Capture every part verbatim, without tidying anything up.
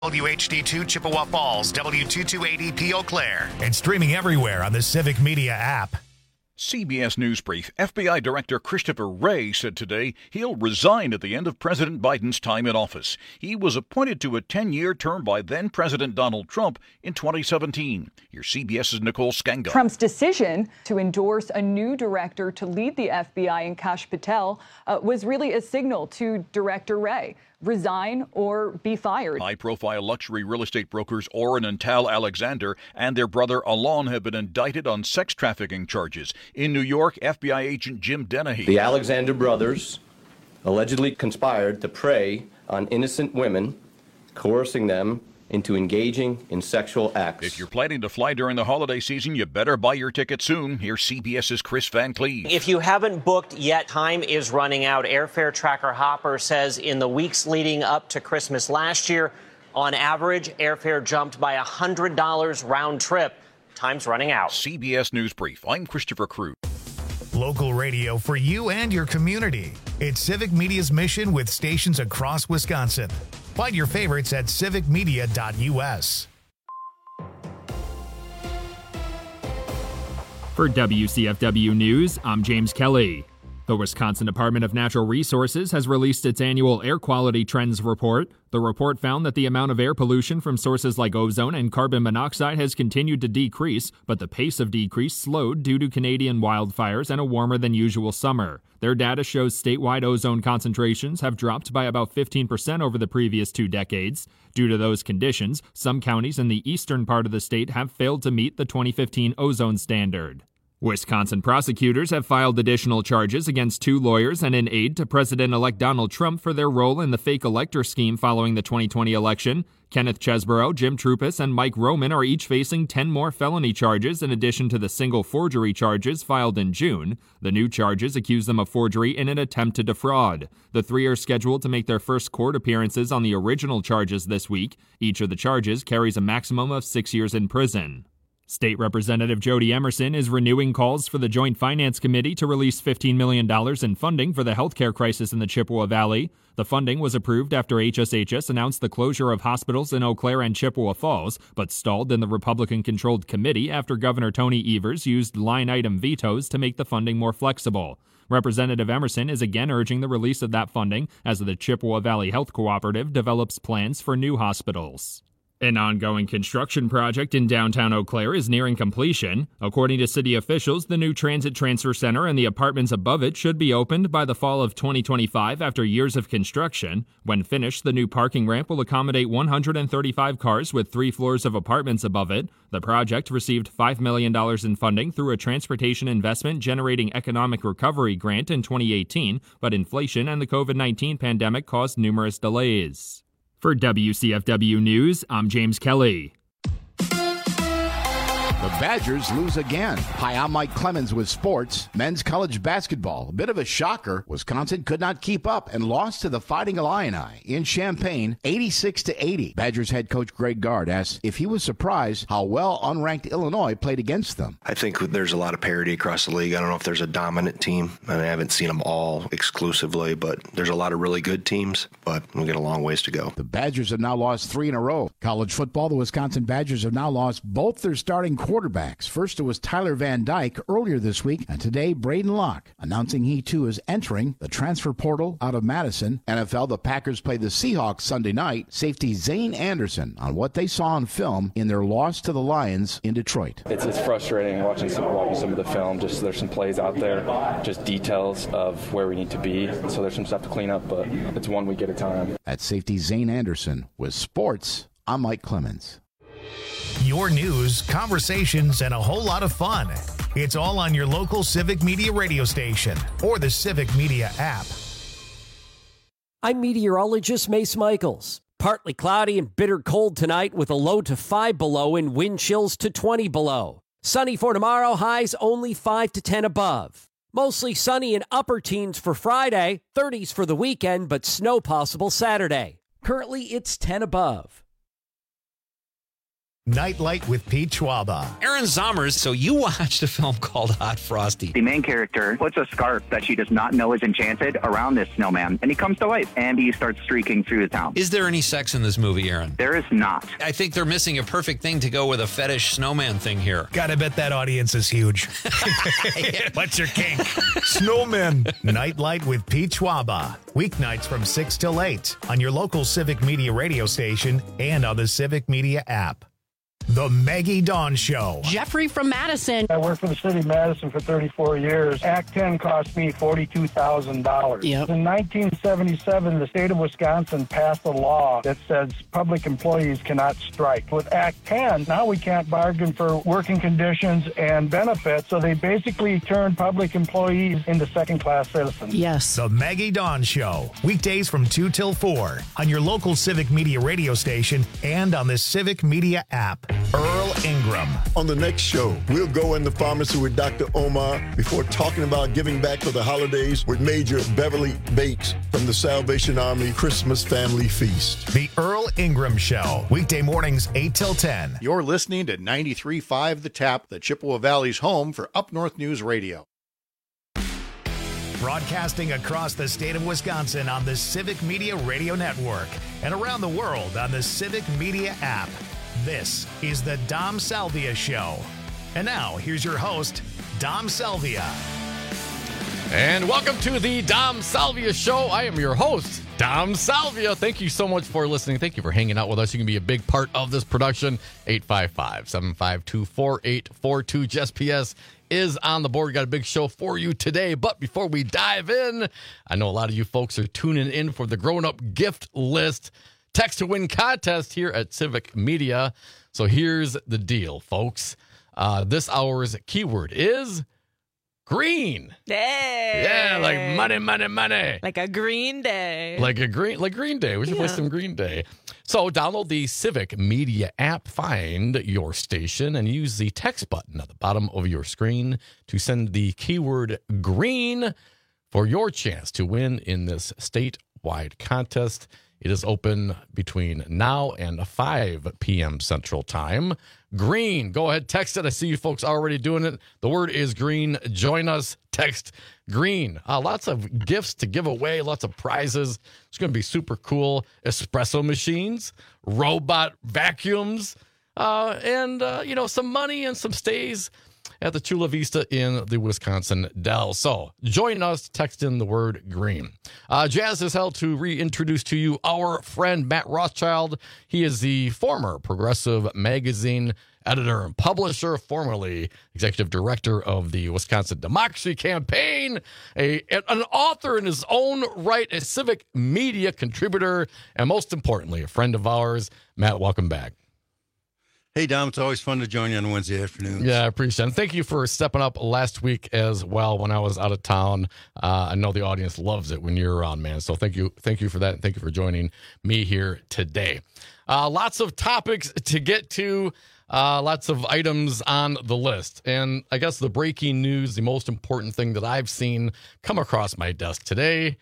W H D two Chippewa Falls, W two two eight E P Eau Claire, and streaming everywhere on the Civic Media app. C B S News Brief. F B I Director Christopher Wray said today he'll resign at the end of President Biden's time in office. He was appointed to a ten-year term by then-President Donald Trump in twenty seventeen. Here's CBS's Nicole Skenga. Trump's decision to endorse a new director to lead the F B I, Kash Patel, uh, was really a signal to Director Wray. Resign or be fired. High-profile luxury real estate brokers Oren and Tal Alexander and their brother Alon have been indicted on sex trafficking charges. In New York, F B I agent Jim Dennehy. The Alexander brothers allegedly conspired to prey on innocent women, coercing them into engaging in sexual acts. If you're planning to fly during the holiday season, you better buy your ticket soon. Here's CBS's Chris Van Cleave. If you haven't booked yet, time is running out. Airfare tracker Hopper says in the weeks leading up to Christmas last year, on average, airfare jumped by one hundred dollars round trip. Time's running out. C B S News Brief. I'm Christopher Cruz. Local radio for you and your community. It's Civic Media's mission with stations across Wisconsin. Find your favorites at civic media dot U S. For W C F W News, I'm James Kelly. The Wisconsin Department of Natural Resources has released its annual Air Quality Trends Report. The report found that the amount of air pollution from sources like ozone and carbon monoxide has continued to decrease, but the pace of decrease slowed due to Canadian wildfires and a warmer than usual summer. Their data shows statewide ozone concentrations have dropped by about fifteen percent over the previous two decades. Due to those conditions, some counties in the eastern part of the state have failed to meet the twenty fifteen ozone standard. Wisconsin prosecutors have filed additional charges against two lawyers and an aide to President-elect Donald Trump for their role in the fake elector scheme following the twenty twenty election. Kenneth Chesborough, Jim Trupis, and Mike Roman are each facing ten more felony charges in addition to the single forgery charges filed in June. The new charges accuse them of forgery in an attempt to defraud. The three are scheduled to make their first court appearances on the original charges this week. Each of the charges carries a maximum of six years in prison. State Representative Jody Emerson is renewing calls for the Joint Finance Committee to release fifteen million dollars in funding for the healthcare crisis in the Chippewa Valley. The funding was approved after H S H S announced the closure of hospitals in Eau Claire and Chippewa Falls, but stalled in the Republican-controlled committee after Governor Tony Evers used line-item vetoes to make the funding more flexible. Representative Emerson is again urging the release of that funding as the Chippewa Valley Health Cooperative develops plans for new hospitals. An ongoing construction project in downtown Eau Claire is nearing completion. According to city officials, the new transit transfer center and the apartments above it should be opened by the fall of twenty twenty-five after years of construction. When finished, the new parking ramp will accommodate one hundred thirty-five cars with three floors of apartments above it. The project received five million dollars in funding through a Transportation Investment Generating Economic Recovery grant in twenty eighteen, but inflation and the covid nineteen pandemic caused numerous delays. For W C F W News, I'm James Kelly. The Badgers lose again. Hi, I'm Mike Clemens with sports. Men's college basketball. A bit of a shocker. Wisconsin could not keep up and lost to the Fighting Illini in Champaign, eighty-six to eighty. Badgers head coach Greg Gard asked if he was surprised how well unranked Illinois played against them. I think there's a lot of parity across the league. I don't know if there's a dominant team. I, mean, I haven't seen them all exclusively, but there's a lot of really good teams, but we've got a long ways to go. The Badgers have now lost three in a row. College football, the Wisconsin Badgers have now lost both their starting quarterbacks. First, it was Tyler Van Dyke earlier this week, and today, Braden Locke, announcing he too is entering the transfer portal out of Madison. N F L, the Packers play the Seahawks Sunday night. Safety Zane Anderson on what they saw on film in their loss to the Lions in Detroit. It's, it's frustrating watching some, watching some of the film. Just there's some plays out there, just details of where we need to be. So there's some stuff to clean up, but it's one week at a time. At safety Zane Anderson with sports, I'm Mike Clemens. Your news, conversations, and a whole lot of fun. It's all on your local Civic Media radio station or the Civic Media app. I'm meteorologist Mace Michaels. Partly cloudy and bitter cold tonight with a low to five below and wind chills to twenty below. Sunny for tomorrow, highs only five to ten above. Mostly sunny and upper teens for Friday, thirties for the weekend, but snow possible Saturday. Currently, it's ten above. Nightlight with Pete Schwaba. Aaron Zommers, so you watched a film called Hot Frosty. The main character puts a scarf that she does not know is enchanted around this snowman, and he comes to life, and he starts streaking through the town. Is there any sex in this movie, Aaron? There is not. I think they're missing a perfect thing to go with a fetish snowman thing here. Gotta bet that audience is huge. What's your kink? Snowmen. Nightlight with Pete Schwaba. Weeknights from six till eight on your local Civic Media radio station and on the Civic Media app. The Maggie Dawn Show. Jeffrey from Madison. I worked for the city of Madison for thirty-four years. Act ten cost me forty-two thousand dollars. Yep. In nineteen seventy-seven, the state of Wisconsin passed a law that says public employees cannot strike. With Act ten, now we can't bargain for working conditions and benefits, so they basically turned public employees into second-class citizens. Yes. The Maggie Dawn Show. Weekdays from two till four on your local Civic Media radio station and on the Civic Media app. Earl Ingram. On the next show, we'll go in the pharmacy with Doctor Omar before talking about giving back for the holidays with Major Beverly Bates from the Salvation Army Christmas Family Feast. The Earl Ingram Show. Weekday mornings eight till ten. You're listening to ninety-three point five The Tap, the Chippewa Valley's home for Up North News Radio. Broadcasting across the state of Wisconsin on the Civic Media Radio Network and around the world on the Civic Media app. This is the Dom Salvia Show. And now, here's your host, Dom Salvia. And welcome to the Dom Salvia Show. I am your host, Dom Salvia. Thank you so much for listening. Thank you for hanging out with us. You can be a big part of this production. eight five five, seven five two, four eight four two. Jess P S is on the board. We got a big show for you today. But before we dive in, I know a lot of you folks are tuning in for the grown-up gift list text to win contest here at Civic Media. So here's the deal, folks. Uh, this hour's keyword is green. Hey. Yeah, like money, money, money. Like a green day. Like a green, like Green Day. We should Yeah. play some Green Day. So download the Civic Media app, find your station, and use the text button at the bottom of your screen to send the keyword green for your chance to win in this statewide contest. It is open between now and five p.m. Central Time. Green. Go ahead, text it. I see you folks already doing it. The word is green. Join us. Text green. Uh, lots of gifts to give away. Lots of prizes. It's going to be super cool. Espresso machines, robot vacuums, uh, and, uh, you know, some money and some stays at the Chula Vista in the Wisconsin Dells. So join us, text in the word green. Uh, Jazz is held to reintroduce to you our friend Matt Rothschild. He is the former Progressive Magazine editor and publisher, formerly executive director of the Wisconsin Democracy Campaign, a, an author in his own right, a Civic Media contributor, and most importantly, a friend of ours. Matt, welcome back. Hey, Dom, it's always fun to join you on Wednesday afternoons. Yeah, I appreciate it. And thank you for stepping up last week as well when I was out of town. Uh, I know the audience loves it when you're around, man. So thank you thank you for that, and thank you for joining me here today. Uh, lots of topics to get to, uh, lots of items on the list. And I guess the breaking news, the most important thing that I've seen come across my desk today,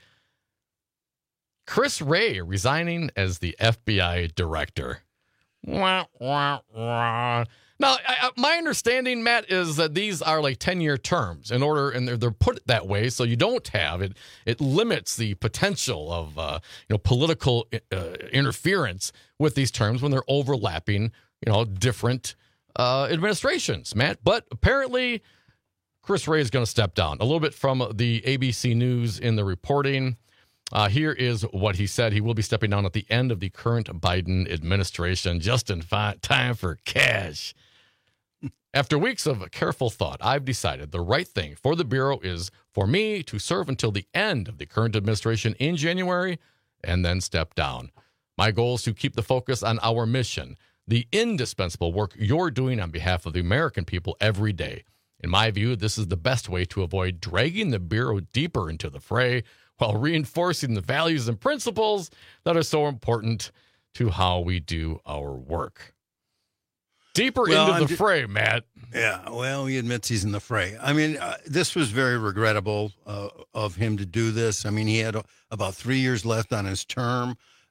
Chris Wray resigning as the F B I director. Wah, wah, wah. Now, I, my understanding, Matt, is that these are like ten-year terms in order, and they're, they're put that way so you don't have it. It limits the potential of uh, you know political uh, interference with these terms when they're overlapping, you know, different uh, administrations, Matt. But apparently, Chris Wray is going to step down a little bit from the A B C News in the reporting. Uh, here is what he said. He will be stepping down at the end of the current Biden administration, just in fi- time for cash. After weeks of careful thought, I've decided the right thing for the Bureau is for me to serve until the end of the current administration in January and then step down. My goal is to keep the focus on our mission, the indispensable work you're doing on behalf of the American people every day. In my view, this is the best way to avoid dragging the Bureau deeper into the fray while reinforcing the values and principles that are so important to how we do our work. Deeper well, into I'm the ju- fray, Matt. Yeah, well, he admits he's in the fray. I mean, uh, this was very regrettable uh, of him to do this. I mean, he had uh, about three years left on his term.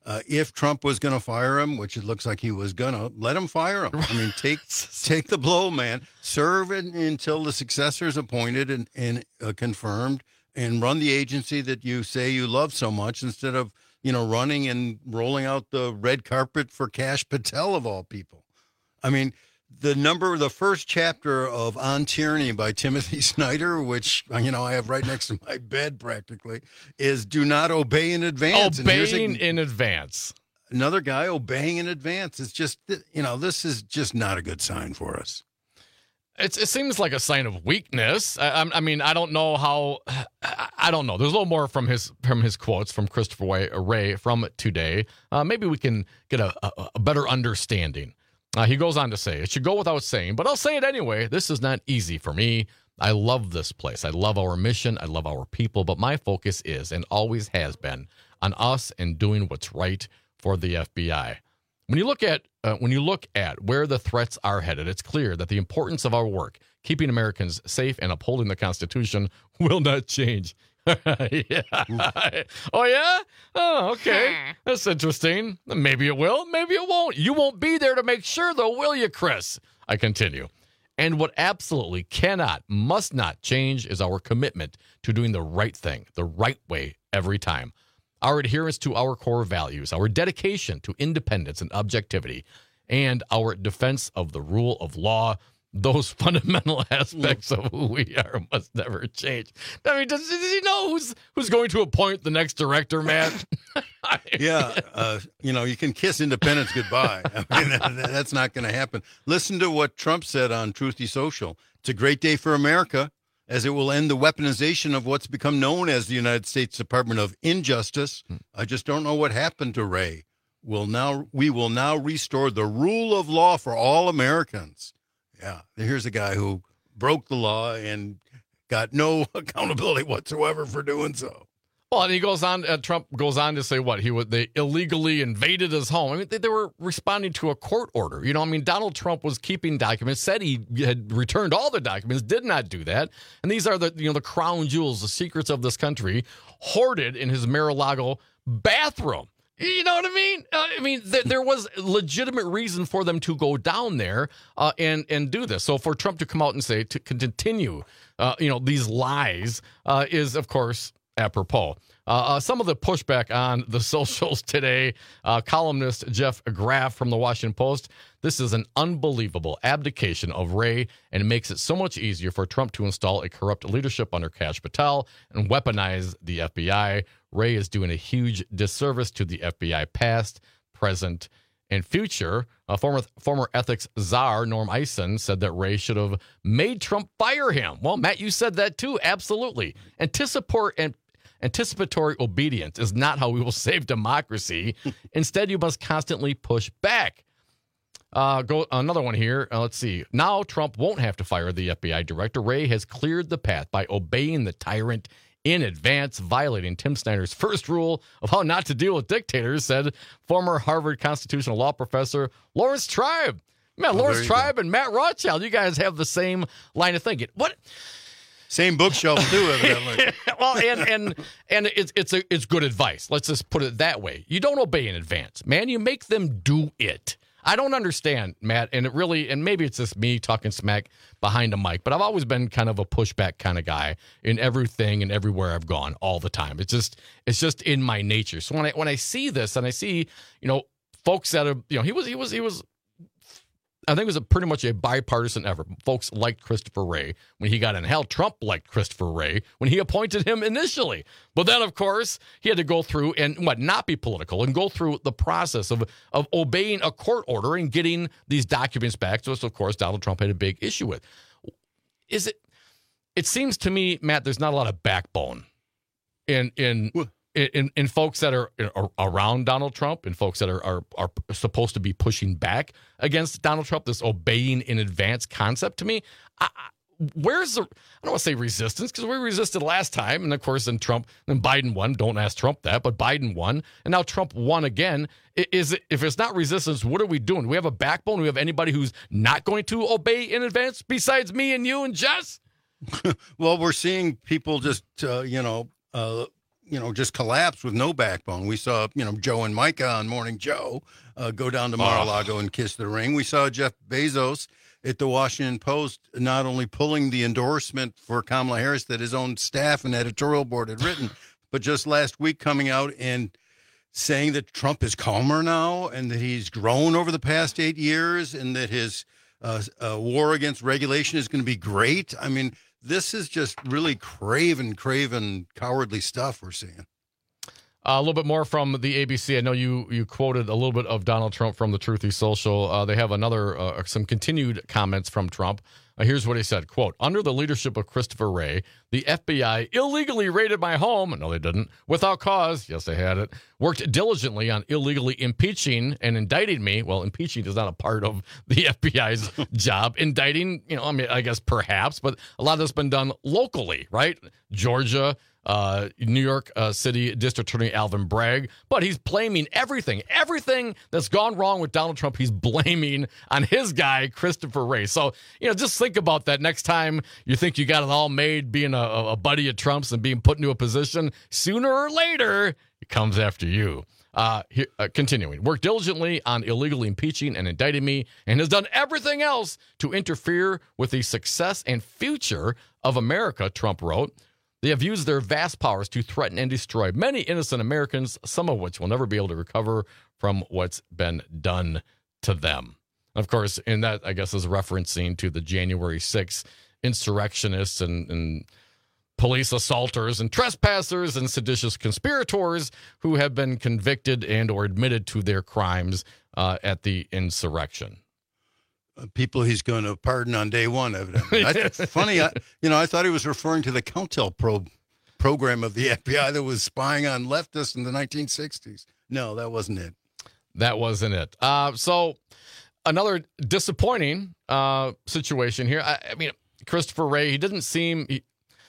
Uh, if Trump was going to fire him, which it looks like he was going to, let him fire him. I mean, take take the blow, man. Serve in, until the successor is appointed and, and uh, confirmed, and run the agency that you say you love so much instead of, you know, running and rolling out the red carpet for Kash Patel, of all people. I mean, the number, the first chapter of On Tyranny by Timothy Snyder, which, you know, I have right next to my bed practically, is do not obey in advance. Obeying a, in advance. Another guy obeying in advance. It's just, you know, this is just not a good sign for us. It's, it seems like a sign of weakness. I, I mean, I don't know how. I don't know. There's a little more from his from his quotes from Christopher Wray from today. Uh, maybe we can get a, a, a better understanding. Uh, he goes on to say, it should go without saying, but I'll say it anyway. This is not easy for me. I love this place. I love our mission. I love our people. But my focus is, and always has been, on us and doing what's right for the F B I. When you look at uh, when you look at where the threats are headed, it's clear that the importance of our work, keeping Americans safe and upholding the Constitution, will not change. yeah. Oh, yeah? Oh, okay. That's interesting. Maybe it will. Maybe it won't. You won't be there to make sure, though, will you, Chris? I continue. And what absolutely cannot, must not change is our commitment to doing the right thing, the right way, every time. Our adherence to our core values, our dedication to independence and objectivity, and our defense of the rule of law. Those fundamental aspects of who we are must never change. I mean, does, does he know who's who's going to appoint the next director, Matt? yeah, uh, you know, you can kiss independence goodbye. I mean, that, that's not going to happen. Listen to what Trump said on Truthy Social. It's a great day for America, as it will end the weaponization of what's become known as the United States Department of Injustice. Hmm. I just don't know what happened to Wray. We'll now, we will now restore the rule of law for all Americans. Yeah, here's a guy who broke the law and got no accountability whatsoever for doing so. Well, and he goes on, uh, Trump goes on to say what? He would, they illegally invaded his home. I mean, they, they were responding to a court order. You know, I mean, Donald Trump was keeping documents, said he had returned all the documents, did not do that. And these are the, you know, the crown jewels, the secrets of this country, hoarded in his Mar-a-Lago bathroom. You know what I mean? Uh, I mean, th- there was legitimate reason for them to go down there uh, and and do this. So for Trump to come out and say to continue, uh, you know, these lies uh, is, of course, apropos. Uh, uh, some of the pushback on the socials today, uh, columnist Jeff Graff from the Washington Post. This is an unbelievable abdication of Wray, and it makes it so much easier for Trump to install a corrupt leadership under Kash Patel and weaponize the F B I. Wray is doing a huge disservice to the F B I past, present, and future. Uh, former former ethics czar Norm Eisen said that Wray should have made Trump fire him. Well, Matt, you said that too. Absolutely. Anticipatory and anticipatory obedience is not how we will save democracy. Instead, you must constantly push back. Uh, go another one here. Uh, let's see. Now Trump won't have to fire the F B I director. Wray has cleared the path by obeying the tyrant in advance, violating Tim Snyder's first rule of how not to deal with dictators, said former Harvard constitutional law professor Lawrence Tribe. Man, oh, Lawrence Tribe go. and Matt Rothschild, you guys have the same line of thinking. What? Same bookshelf too, evidently. well, and and and it's it's a, it's good advice. Let's just put it that way. You don't obey in advance, man. You make them do it. I don't understand, Matt, and it really, and maybe it's just me talking smack behind a mic, but I've always been kind of a pushback kind of guy in everything and everywhere I've gone all the time. It's just, it's just in my nature. So when I when I see this and I see, you know, folks that are, you know, he was he was he was. I think it was a pretty much a bipartisan effort. Folks liked Christopher Wray when he got in. Hell, Trump liked Christopher Wray when he appointed him initially. But then, of course, he had to go through and what not be political and go through the process of of obeying a court order and getting these documents back. So, of course, Donald Trump had a big issue with. Is it? It seems to me, Matt, there's not a lot of backbone in in. In, in folks that are, are around Donald Trump and folks that are, are are supposed to be pushing back against Donald Trump, this obeying in advance concept to me, I, where's the, I don't want to say resistance because we resisted last time. And of course, then Trump, then Biden won. Don't ask Trump that, but Biden won. And now Trump won again. Is it, if it's not resistance, what are we doing? Do we have a backbone? Do we have anybody who's not going to obey in advance besides me and you and Jess? Well, we're seeing people just, uh, you know, uh, you know, just collapse with no backbone. We saw, you know, Joe and Micah on Morning Joe uh, go down to Mar-a-Lago oh. and kiss the ring. We saw Jeff Bezos at the Washington Post not only pulling the endorsement for Kamala Harris that his own staff and editorial board had written, but just last week coming out and saying that Trump is calmer now and that he's grown over the past eight years and that his uh, uh, war against regulation is going to be great. I mean, this is just really craven, craven, cowardly stuff we're seeing. Uh, a little bit more from the A B C. I know you you quoted a little bit of Donald Trump from the Truthy Social. Uh, they have another, uh, some continued comments from Trump. Uh, here's what he said, quote, under the leadership of Christopher Wray, the F B I illegally raided my home. No, they didn't. Without cause. Yes, they had it. Worked diligently on illegally impeaching and indicting me. Well, impeaching is not a part of the F B I's job. Indicting, you know, I mean, I guess perhaps, but a lot of this has been done locally, right? Georgia, Uh, New York uh, City District Attorney Alvin Bragg, but he's blaming everything, everything that's gone wrong with Donald Trump. He's blaming on his guy, Christopher Wray. So, you know, just think about that next time you think you got it all made being a, a buddy of Trump's and being put into a position. Sooner or later, he comes after you. Uh, here, uh, continuing, worked diligently on illegally impeaching and indicting me and has done everything else to interfere with the success and future of America, Trump wrote. They have used their vast powers to threaten and destroy many innocent Americans, some of which will never be able to recover from what's been done to them. Of course, and that, I guess, is referencing to the January sixth insurrectionists and, and police assaulters and trespassers and seditious conspirators who have been convicted and or admitted to their crimes uh, at the insurrection. People he's going to pardon on day one, evidently. I, funny, I, you know, I thought he was referring to the Countel pro, program of the F B I that was spying on leftists in the nineteen sixties. No, that wasn't it. That wasn't it. Uh, so another disappointing uh, situation here. I, I mean, Christopher Wray, he didn't seem... He,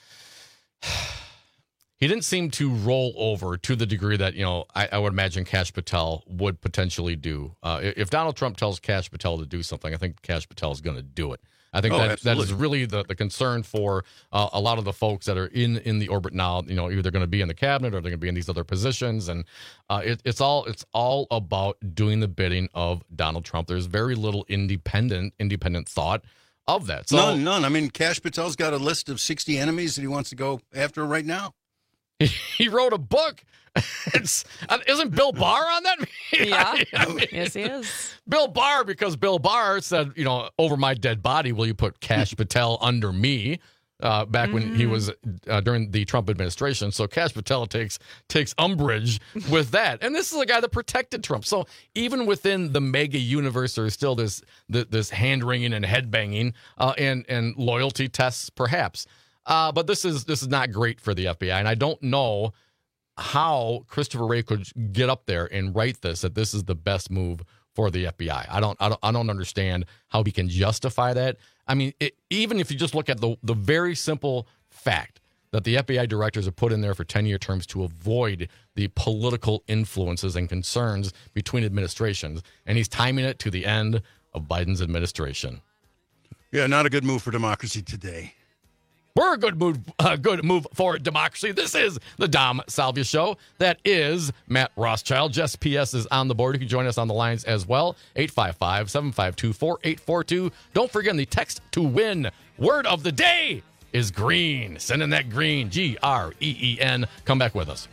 He didn't seem to roll over to the degree that, you know, I, I would imagine Kash Patel would potentially do. Uh, if Donald Trump tells Kash Patel to do something, I think Kash Patel is going to do it. I think oh, that absolutely. that is really the, the concern for uh, a lot of the folks that are in, in the orbit now. You know, either going to be in the cabinet or they're going to be in these other positions, and uh, it, it's all it's all about doing the bidding of Donald Trump. There's very little independent independent thought of that. So, none, none. I mean, Kash Patel's got a list of sixty enemies that he wants to go after right now. He wrote a book. It's uh, isn't Bill Barr on that? Yeah. I mean, Yes, he is. Bill Barr, because Bill Barr said, you know, over my dead body, will you put Kash Patel under me? Uh, back mm-hmm. when he was uh, during the Trump administration. So Kash Patel takes takes umbrage with that. And this is a guy that protected Trump. So even within the mega universe, there's still this this hand wringing and head banging uh, and and loyalty tests, perhaps. Uh, but this is this is not great for the F B I, and I don't know how Christopher Wray could get up there and write this that this is the best move for the F B I. I don't I don't I don't understand how he can justify that. I mean, it, even if you just look at the the very simple fact that the F B I directors are put in there for ten-year terms to avoid the political influences and concerns between administrations, and he's timing it to the end of Biden's administration. Yeah, not a good move for democracy today. We're a good move, uh, good move for democracy. This is the Dom Salvia Show. That is Matt Rothschild. Jess P S is on the board. You can join us on the lines as well. eight five five, seven five two, four eight four two. Don't forget the text to win. Word of the day is green. Send in that green, G R E E N. Come back with us.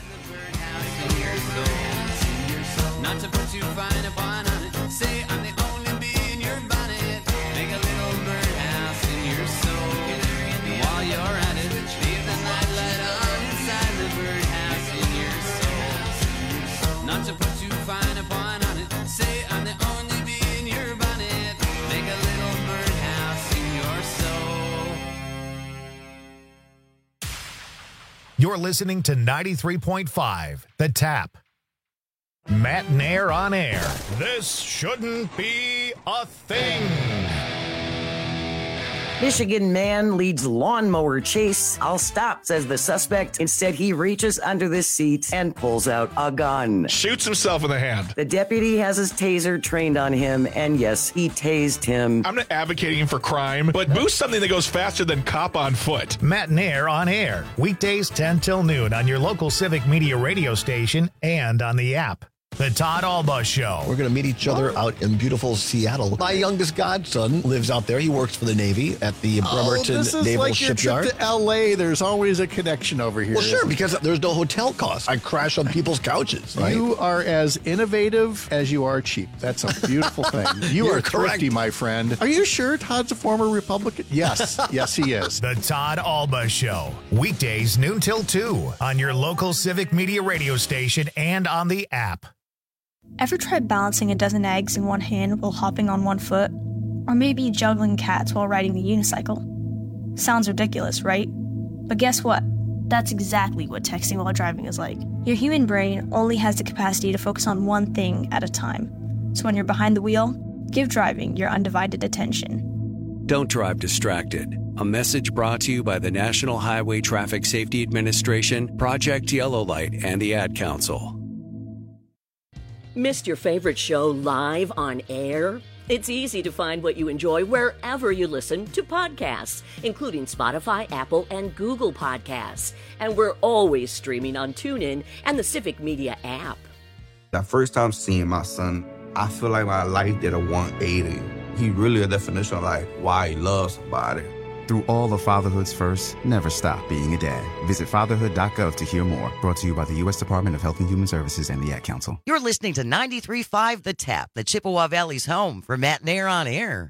Not to put you fine upon it. Say I'm the only bee in your bonnet. Make a little birdhouse in your soul. While you're at it, leave the nightlight on inside the birdhouse in your soul. Not to put you fine upon it. Say I'm the only bee in your bonnet. Make a little birdhouse in your soul. You're listening to ninety-three point five, The Tap. Matt Nair on air. This shouldn't be a thing. Michigan man leads lawnmower chase. I'll stop, says the suspect. Instead, he reaches under the seat and pulls out a gun. Shoots himself in the hand. The deputy has his taser trained on him, and yes, he tased him. I'm not advocating for crime, but boost something that goes faster than cop on foot. Matt and Air on air. Weekdays ten till noon on your local Civic Media radio station and on the app. The Todd Alba Show. We're going to meet each other out in beautiful Seattle. My youngest godson lives out there. He works for the Navy at the Bremerton oh, this is Naval like Shipyard. Your trip to L A. There's always a connection over here. Well, sure, because there's no hotel costs. I crash on people's couches. Right? You are as innovative as you are cheap. That's a beautiful thing. You You're are thrifty, correct. my friend. Are you sure Todd's a former Republican? Yes. Yes, he is. The Todd Alba Show. Weekdays noon till two on your local Civic Media radio station and on the app. Ever tried balancing a dozen eggs in one hand while hopping on one foot? Or maybe juggling cats while riding the unicycle? Sounds ridiculous, right? But guess what? That's exactly what texting while driving is like. Your human brain only has the capacity to focus on one thing at a time. So when you're behind the wheel, give driving your undivided attention. Don't drive distracted. A message brought to you by the National Highway Traffic Safety Administration, Project Yellow Light, and the Ad Council. Missed your favorite show live on air? It's easy to find what you enjoy wherever you listen to podcasts, including Spotify, Apple, and Google Podcasts. And we're always streaming on TuneIn and the Civic Media app. The first time seeing my son, I feel like my life did a one eighty. He really a definition of like why he loves somebody. Through all of fatherhood's first, never stop being a dad. Visit fatherhood dot gov to hear more. Brought to you by the U S Department of Health and Human Services and the Ad Council. You're listening to ninety-three point five The Tap, the Chippewa Valley's home for Matt and Air on air.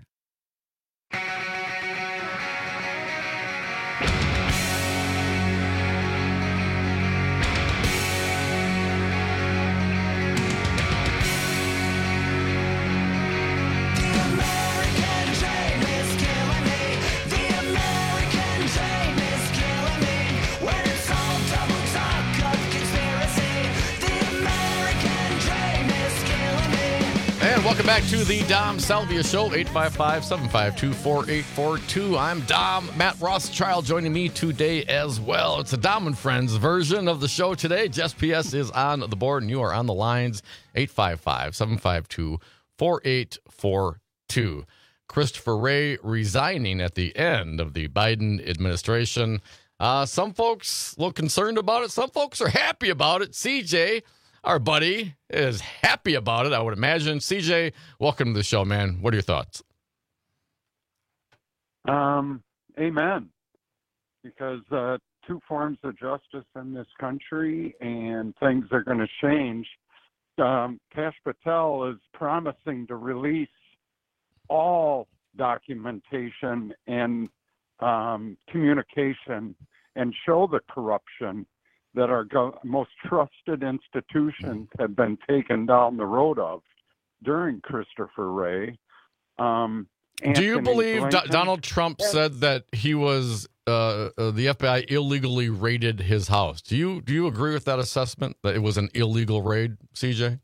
Welcome back to the Dom Salvia Show, eight five five, seven five two, four eight four two. I'm Dom. Matt Rothschild joining me today as well. It's a Dom and Friends version of the show today. Jess P S is on the board, and you are on the lines, eight five five, seven five two, four eight four two. Christopher Wray resigning at the end of the Biden administration. Uh, some folks look concerned about it. Some folks are happy about it. C J, our buddy, is happy about it, I would imagine. C J, welcome to the show, man. What are your thoughts? Um, amen. Because uh, two forms of justice in this country, and things are going to change. Um, Kash Patel is promising to release all documentation and um, communication and show the corruption that our go- most trusted institutions have been taken down the road of during Christopher Wray. Um, Do you believe Do- Blinken, Donald Trump yes. said that he was uh, uh, the F B I illegally raided his house? Do you do you agree with that assessment that it was an illegal raid, C J?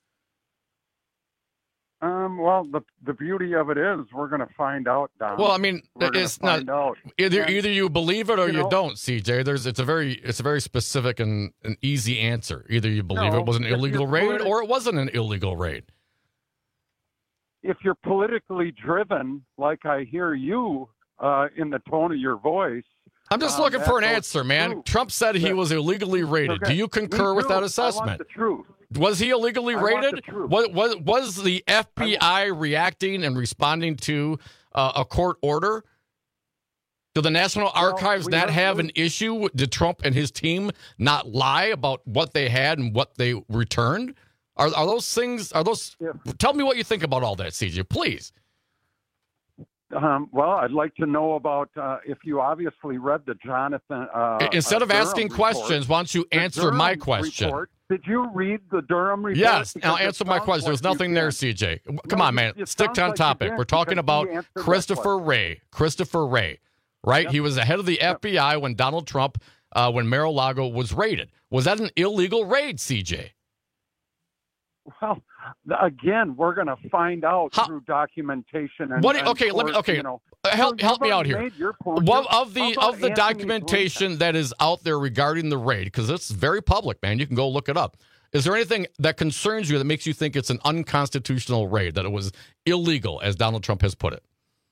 Um, well, the the beauty of it is we're going to find out, Don. Well, I mean, We're it's gonna not find out. either And, either you believe it or you you know- don't, C J. There's it's a very it's a very specific and an easy answer. Either you believe No, it was an if you're illegal raid politi- or it wasn't an illegal raid. If you're politically driven, like I hear you uh, in the tone of your voice, I'm just um, looking that for an goes answer, man. through. Trump said he That- was illegally raided. Okay. Do you concur Me with too. that I want assessment? the truth. Was he illegally I want the raided? truth. Was, was, was the F B I reacting and responding to uh, a court order? Do the National Archives we not have- have an issue? Did Trump and his team not lie about what they had and what they returned? Are, are those things, are those, tell me what you think about all that, C J, please. Um, well, I'd like to know about uh, if you obviously read the Jonathan. Uh, Instead uh, of asking Durham report. questions, why don't you The answer my Durham question? report. Did you read the Durham report? Yes, Because now it answer my sounds question. There's like you nothing there, did. C J. Come No, on, man. it Stick sounds on like you topic. did We're talking because about he answered that Christopher Wray. Christopher Wray, right? He was the head of the F B I when Donald Trump, uh, when Mar-a-Lago was raided. Was that an illegal raid, C J? Well, again, we're going to find out How, through documentation. And, what? and Okay, court, let me. Okay, you know, uh, help so help me out you've here. made your point. What, of the How of the about documentation that is out there regarding the raid, because it's very public, man. You can go look it up. Is there anything that concerns you that makes you think it's an unconstitutional raid, that it was illegal, as Donald Trump has put it?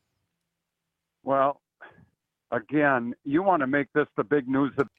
Well, again, you want to make this the big news of.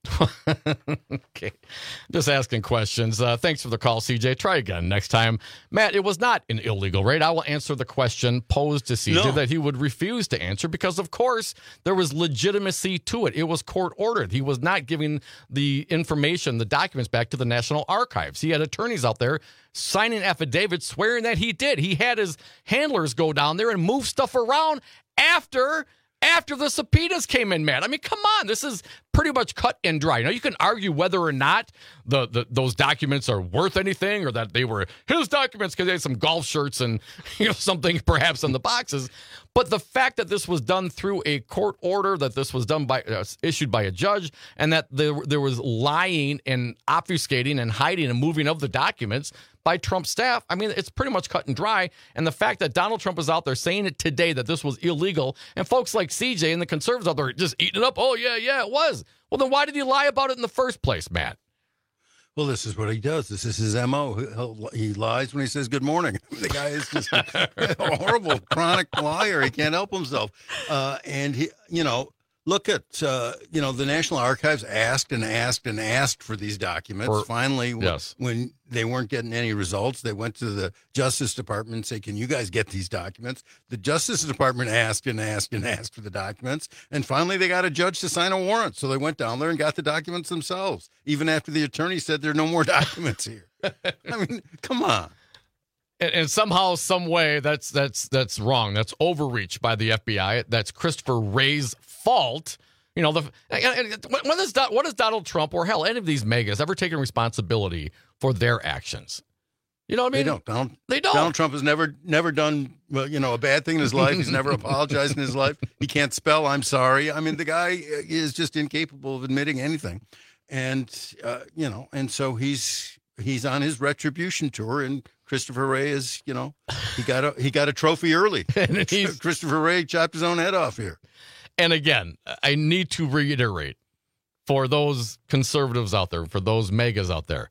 Okay. Just asking questions. Uh, thanks for the call, C J. Try again next time. Matt, it was not an illegal raid. I will answer the question posed to C J No. that he would refuse to answer because, of course, there was legitimacy to it. It was court ordered. He was not giving the information, the documents back to the National Archives. He had attorneys out there signing affidavits swearing that he did. He had his handlers go down there and move stuff around after... After the subpoenas came in, Matt. I mean, come on. This is pretty much cut and dry. Now, you can argue whether or not the, the those documents are worth anything or that they were his documents because they had some golf shirts and you know something perhaps in the boxes. But the fact that this was done through a court order, that this was done by uh, issued by a judge, and that there, there was lying and obfuscating and hiding and moving of the documents by Trump's staff, I mean, it's pretty much cut and dry. And the fact that Donald Trump is out there saying it today that this was illegal, and folks like C J and the conservatives out there are just eating it up. Oh, yeah, yeah, it was. Well, then why did he lie about it in the first place, Matt? Well, this is what he does. This is his M O. He'll, he lies when he says good morning. The guy is just a, a horrible, chronic liar. He can't help himself. Uh, and, he, you know, look at, uh, you know, the National Archives asked and asked and asked for these documents. For, Finally, yes. when they weren't getting any results, they went to the Justice Department and said, can you guys get these documents? The Justice Department asked and asked and asked for the documents. And finally, they got a judge to sign a warrant. So they went down there and got the documents themselves, even after the attorney said there are no more documents here. I mean, come on. And, and somehow, some way, that's that's that's wrong. That's overreach by the F B I. That's Christopher Wray's fault. You know, the when is what has Donald Trump or hell any of these megas ever taken responsibility for their actions? You know what I mean? They don't. Donald, they don't. Donald Trump has never never done well, you know, a bad thing in his life. He's never apologized in his life. He can't spell "I'm sorry." I mean, the guy is just incapable of admitting anything, and uh, you know, and so he's he's on his retribution tour, and Christopher Wray is, you know, he got a he got a trophy early. And Christopher Wray chopped his own head off here. And again, I need to reiterate for those conservatives out there, for those megas out there,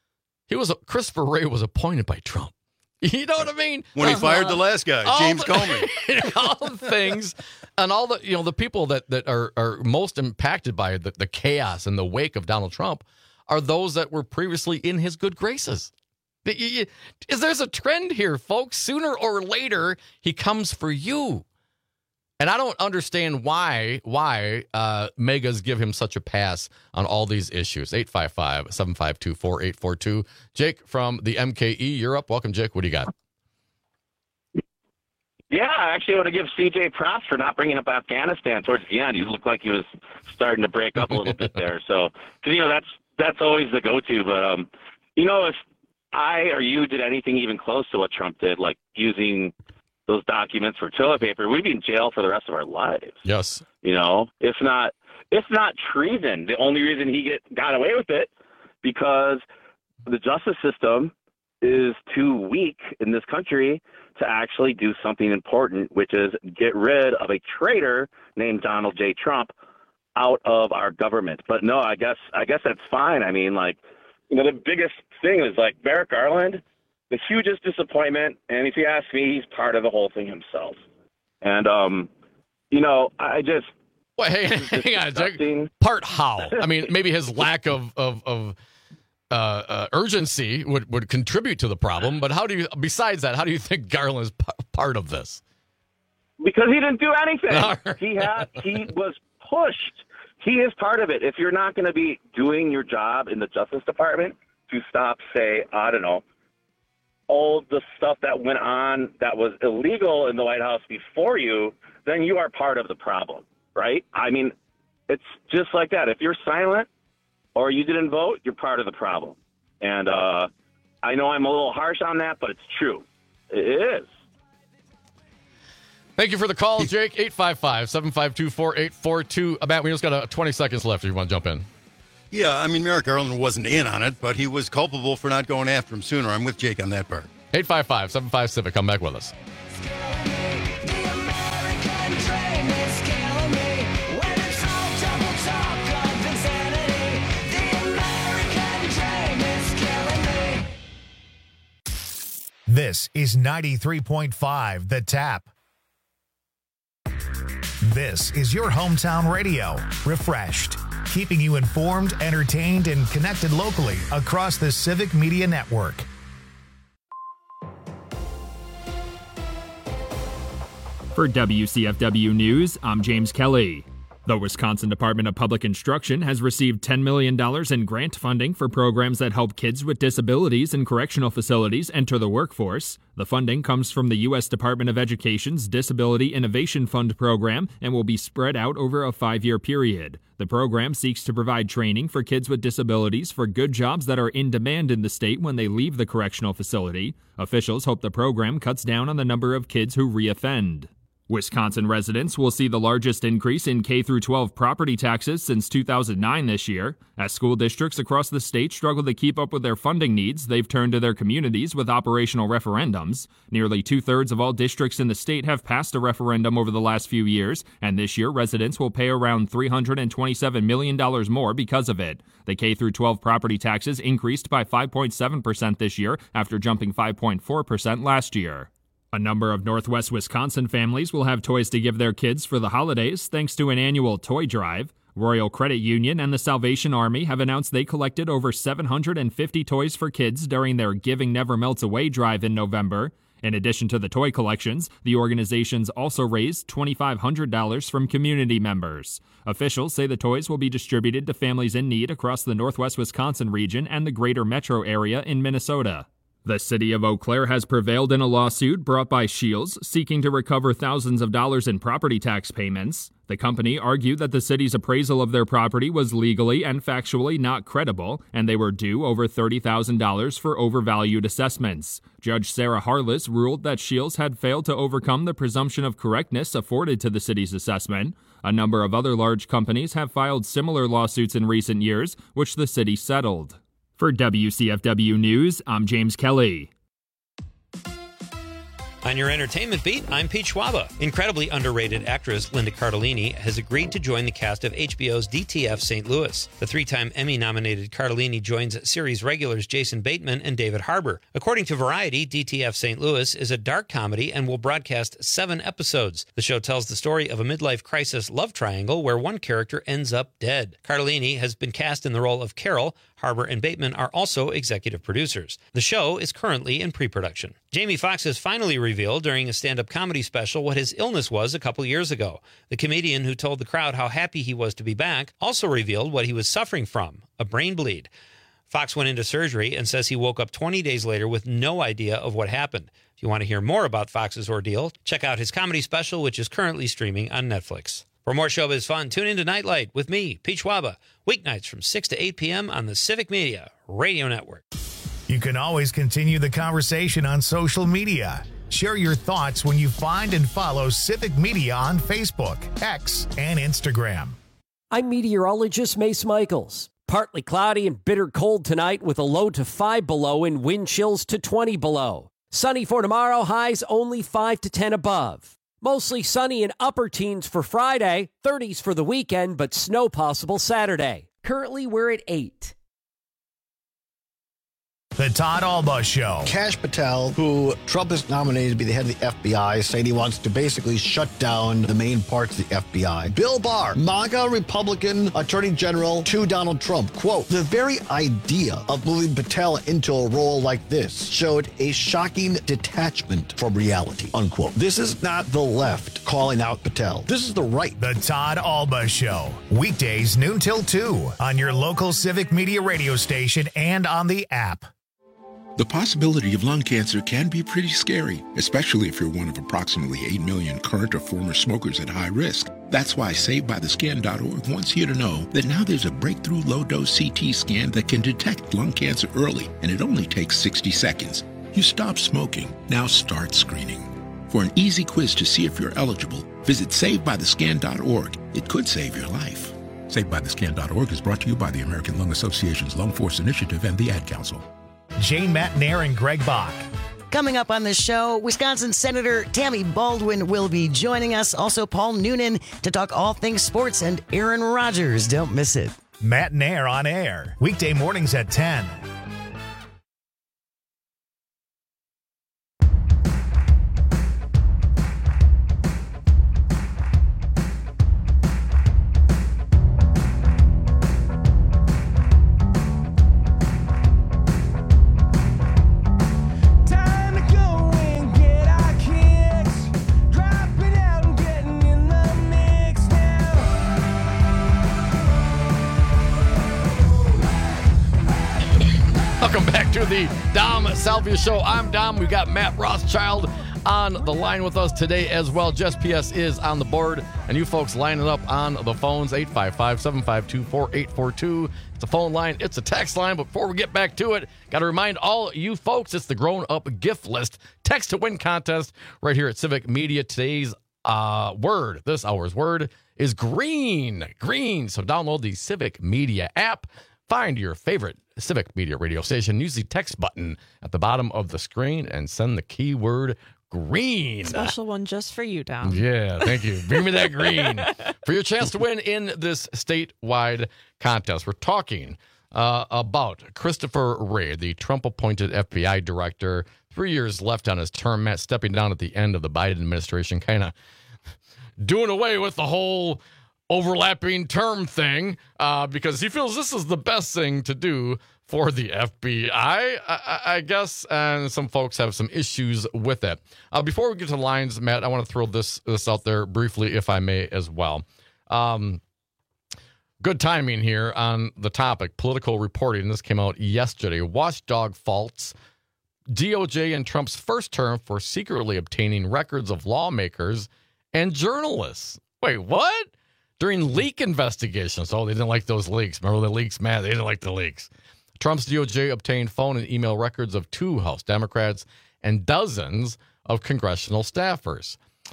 he was Christopher Wray was appointed by Trump. You know what I mean? When he uh, fired the last guy, James the, Comey. All the things and all the, you know, the people that, that are, are most impacted by the, the chaos in the wake of Donald Trump are those that were previously in his good graces. Is there's a trend here, folks? Sooner or later, he comes for you. And I don't understand why why uh, megas give him such a pass on all these issues. eight five five, seven five two, four eight four two. Jake from the M K E, you're up. Welcome, Jake. What do you got? Yeah, I actually want to give C J props for not bringing up Afghanistan towards the end. He looked like he was starting to break up a little bit there. So, because, you know, that's, that's always the go-to. But, um, you know, if I or you did anything even close to what Trump did, like using those documents for toilet paper, we'd be in jail for the rest of our lives. Yes. You know, if not, if not treason, the only reason he get got away with it because the justice system is too weak in this country to actually do something important, which is get rid of a traitor named Donald J. Trump out of our government. But no, I guess I guess that's fine. I mean, like, you know, the biggest thing is like Merrick Garland, the hugest disappointment, and if you ask me, he's part of the whole thing himself. And, um, you know, I just... Wait, hey, hang on, Jake. Part how? I mean, maybe his lack of, of, of uh, uh, urgency would, would contribute to the problem, but how do you, besides that, how do you think Garland is p- part of this? Because he didn't do anything. He had, he was pushed. He is part of it. If you're not going to be doing your job in the Justice Department to stop, say, I don't know, all the stuff that went on that was illegal in the White House before you, then you are part of the problem, right? I mean, it's just like that. If you're silent or you didn't vote, you're part of the problem. And uh, I know I'm a little harsh on that, but it's true. It is. Thank you for the call, Jake. eight five five, seven five two, four eight four two. Matt, we just got uh, twenty seconds left if you want to jump in. Yeah, I mean, Merrick Garland wasn't in on it, but he was culpable for not going after him sooner. I'm with Jake on that part. eight five five, seven five Civic. Come back with us. This is ninety-three point five The Tap. This is your hometown radio, refreshed, keeping you informed, entertained, and connected locally across the Civic Media Network. For W C F W News, I'm James Kelly. The Wisconsin Department of Public Instruction has received ten million dollars in grant funding for programs that help kids with disabilities in correctional facilities enter the workforce. The funding comes from the U S Department of Education's Disability Innovation Fund program and will be spread out over a five-year period. The program seeks to provide training for kids with disabilities for good jobs that are in demand in the state when they leave the correctional facility. Officials hope the program cuts down on the number of kids who reoffend. Wisconsin residents will see the largest increase in K through twelve property taxes since two thousand nine this year. As school districts across the state struggle to keep up with their funding needs, they've turned to their communities with operational referendums. Nearly two-thirds of all districts in the state have passed a referendum over the last few years, and this year residents will pay around three hundred twenty-seven million dollars more because of it. The K through twelve property taxes increased by five point seven percent this year after jumping five point four percent last year. A number of Northwest Wisconsin families will have toys to give their kids for the holidays thanks to an annual toy drive. Royal Credit Union and the Salvation Army have announced they collected over seven hundred fifty toys for kids during their Giving Never Melts Away drive in November. In addition to the toy collections, the organizations also raised two thousand five hundred dollars from community members. Officials say the toys will be distributed to families in need across the Northwest Wisconsin region and the greater metro area in Minnesota. The city of Eau Claire has prevailed in a lawsuit brought by Shields seeking to recover thousands of dollars in property tax payments. The company argued that the city's appraisal of their property was legally and factually not credible, and they were due over thirty thousand dollars for overvalued assessments. Judge Sarah Harless ruled that Shields had failed to overcome the presumption of correctness afforded to the city's assessment. A number of other large companies have filed similar lawsuits in recent years, which the city settled. For W C F W News, I'm James Kelly. On your entertainment beat, I'm Pete Schwaba. Incredibly underrated actress Linda Cardellini has agreed to join the cast of H B O's D T F Saint Louis. The three-time Emmy-nominated Cardellini joins series regulars Jason Bateman and David Harbour. According to Variety, D T F Saint Louis is a dark comedy and will broadcast seven episodes. The show tells the story of a midlife crisis love triangle where one character ends up dead. Cardellini has been cast in the role of Carol. Harbour and Bateman are also executive producers. The show is currently in pre-production. Jamie Foxx has finally revealed during a stand-up comedy special what his illness was a couple years ago. The comedian who told the crowd how happy he was to be back also revealed what he was suffering from, a brain bleed. Foxx went into surgery and says he woke up twenty days later with no idea of what happened. If you want to hear more about Foxx's ordeal, check out his comedy special, which is currently streaming on Netflix. For more showbiz fun, tune into Nightlight with me, Pete Schwaba, weeknights from six to eight p.m. on the Civic Media Radio Network. You can always continue the conversation on social media. Share your thoughts when you find and follow Civic Media on Facebook, X, and Instagram. I'm meteorologist Mace Michaels. Partly cloudy and bitter cold tonight with a low to five below and wind chills to twenty below. Sunny for tomorrow, highs only five to ten above. Mostly sunny and upper teens for Friday, thirties for the weekend, but snow possible Saturday. Currently, we're at eight. The Todd Alba Show. Kash Patel, who Trump has nominated to be the head of the F B I, saying he wants to basically shut down the main parts of the F B I. Bill Barr, MAGA Republican Attorney General to Donald Trump. Quote, the very idea of moving Patel into a role like this showed a shocking detachment from reality, unquote. This is not the left calling out Patel. This is the right. The Todd Alba Show. Weekdays noon till two on your local Civic Media radio station and on the app. The possibility of lung cancer can be pretty scary, especially if you're one of approximately eight million current or former smokers at high risk. That's why Saved By The Scan dot org wants you to know that now there's a breakthrough low-dose C T scan that can detect lung cancer early, and it only takes sixty seconds. You stop smoking. Now start screening. For an easy quiz to see if you're eligible, visit Saved By The Scan dot org. It could save your life. saved by the scan dot org is brought to you by the American Lung Association's Lung Force Initiative and the Ad Council. Jane Matnair and Greg Bach. Coming up on the show, Wisconsin Senator Tammy Baldwin will be joining us. Also, Paul Noonan to talk all things sports, and Aaron Rodgers. Don't miss it. Matnair on air, weekday mornings at ten. Welcome back to the Dom Salvia Show. I'm Dom. We've got Matt Rothschild on the line with us today as well. Jess P S is on the board, and you folks lining up on the phones, eight five five, seven five two, four eight four two. It's a phone line. It's a text line. But before we get back to it, got to remind all you folks, it's the Grown Up Gift List Text to Win contest right here at Civic Media. Today's uh, word, this hour's word, is green. Green. So download the Civic Media app. Find your favorite Civic Media radio station. Use the text button at the bottom of the screen and send the keyword green. Special one just for you, Dom. Yeah, thank you. Bring me that green for your chance to win in this statewide contest. We're talking uh, about Christopher Wray, the Trump-appointed F B I director. Three years left on his term. Matt stepping down at the end of the Biden administration, kind of doing away with the whole overlapping term thing uh, because he feels this is the best thing to do for the F B I, I, I guess, and some folks have some issues with it. Uh, before we get to the lines, Matt, I want to throw this this out there briefly, if I may, as well. Um, good timing here on the topic, political reporting. This came out yesterday. Watchdog faults D O J in Trump's first term for secretly obtaining records of lawmakers and journalists. Wait, what? During leak investigations. Oh, they didn't like those leaks. Remember the leaks, man? They didn't like the leaks. Trump's D O J obtained phone and email records of two House Democrats and dozens of congressional staffers.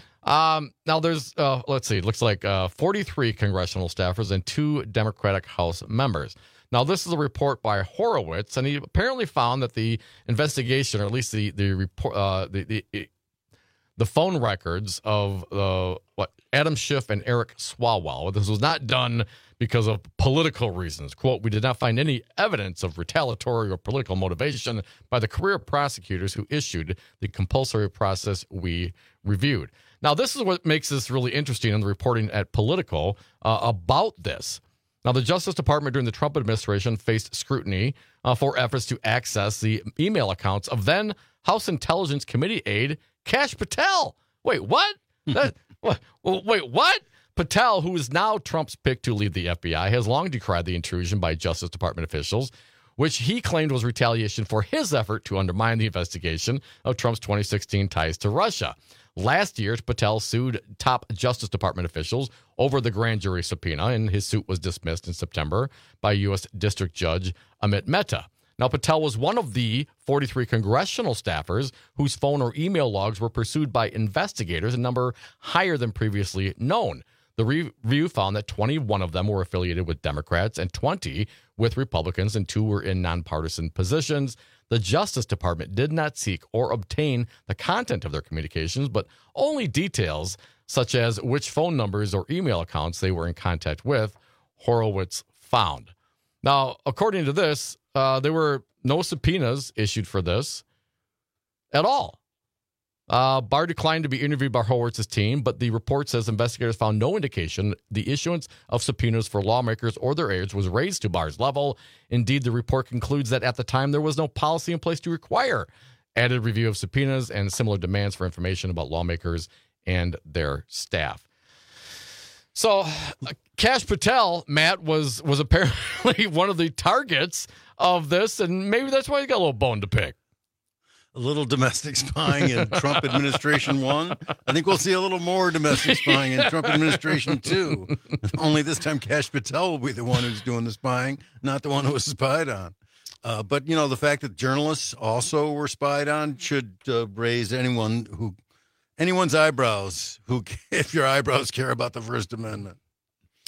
Um, now, there's, uh, let's see, it looks like uh, forty-three congressional staffers and two Democratic House members. Now, this is a report by Horowitz, and he apparently found that the investigation, or at least the the report, uh, the, the the phone records of uh, what Adam Schiff and Eric Swalwell. This was not done because of political reasons. Quote, we did not find any evidence of retaliatory or political motivation by the career prosecutors who issued the compulsory process we reviewed. Now, this is what makes this really interesting in the reporting at Politico uh, about this. Now, the Justice Department during the Trump administration faced scrutiny uh, for efforts to access the email accounts of then House Intelligence Committee aide Kash Patel. Wait, what? That, what? Wait, what? Patel, who is now Trump's pick to lead the F B I, has long decried the intrusion by Justice Department officials, which he claimed was retaliation for his effort to undermine the investigation of Trump's twenty sixteen ties to Russia. Last year, Patel sued top Justice Department officials over the grand jury subpoena, and his suit was dismissed in September by U S District Judge Amit Mehta. Now, Patel was one of the forty-three congressional staffers whose phone or email logs were pursued by investigators, a number higher than previously known. The review found that twenty-one of them were affiliated with Democrats and twenty with Republicans, and two were in nonpartisan positions. The Justice Department did not seek or obtain the content of their communications, but only details such as which phone numbers or email accounts they were in contact with, Horowitz found. Now, according to this, uh, there were no subpoenas issued for this at all. Uh, Barr declined to be interviewed by Horowitz's team, but the report says investigators found no indication the issuance of subpoenas for lawmakers or their aides was raised to Barr's level. Indeed, the report concludes that at the time there was no policy in place to require added review of subpoenas and similar demands for information about lawmakers and their staff. So, uh, Kash Patel, Matt, was was apparently one of the targets of this, and maybe that's why he got a little bone to pick. A little domestic spying in Trump administration one. I think we'll see a little more domestic spying in Trump administration two. Only this time Kash Patel will be the one who's doing the spying, not the one who was spied on. Uh, but, you know, the fact that journalists also were spied on should uh, raise anyone who, anyone's eyebrows, who, if your eyebrows care about the First Amendment.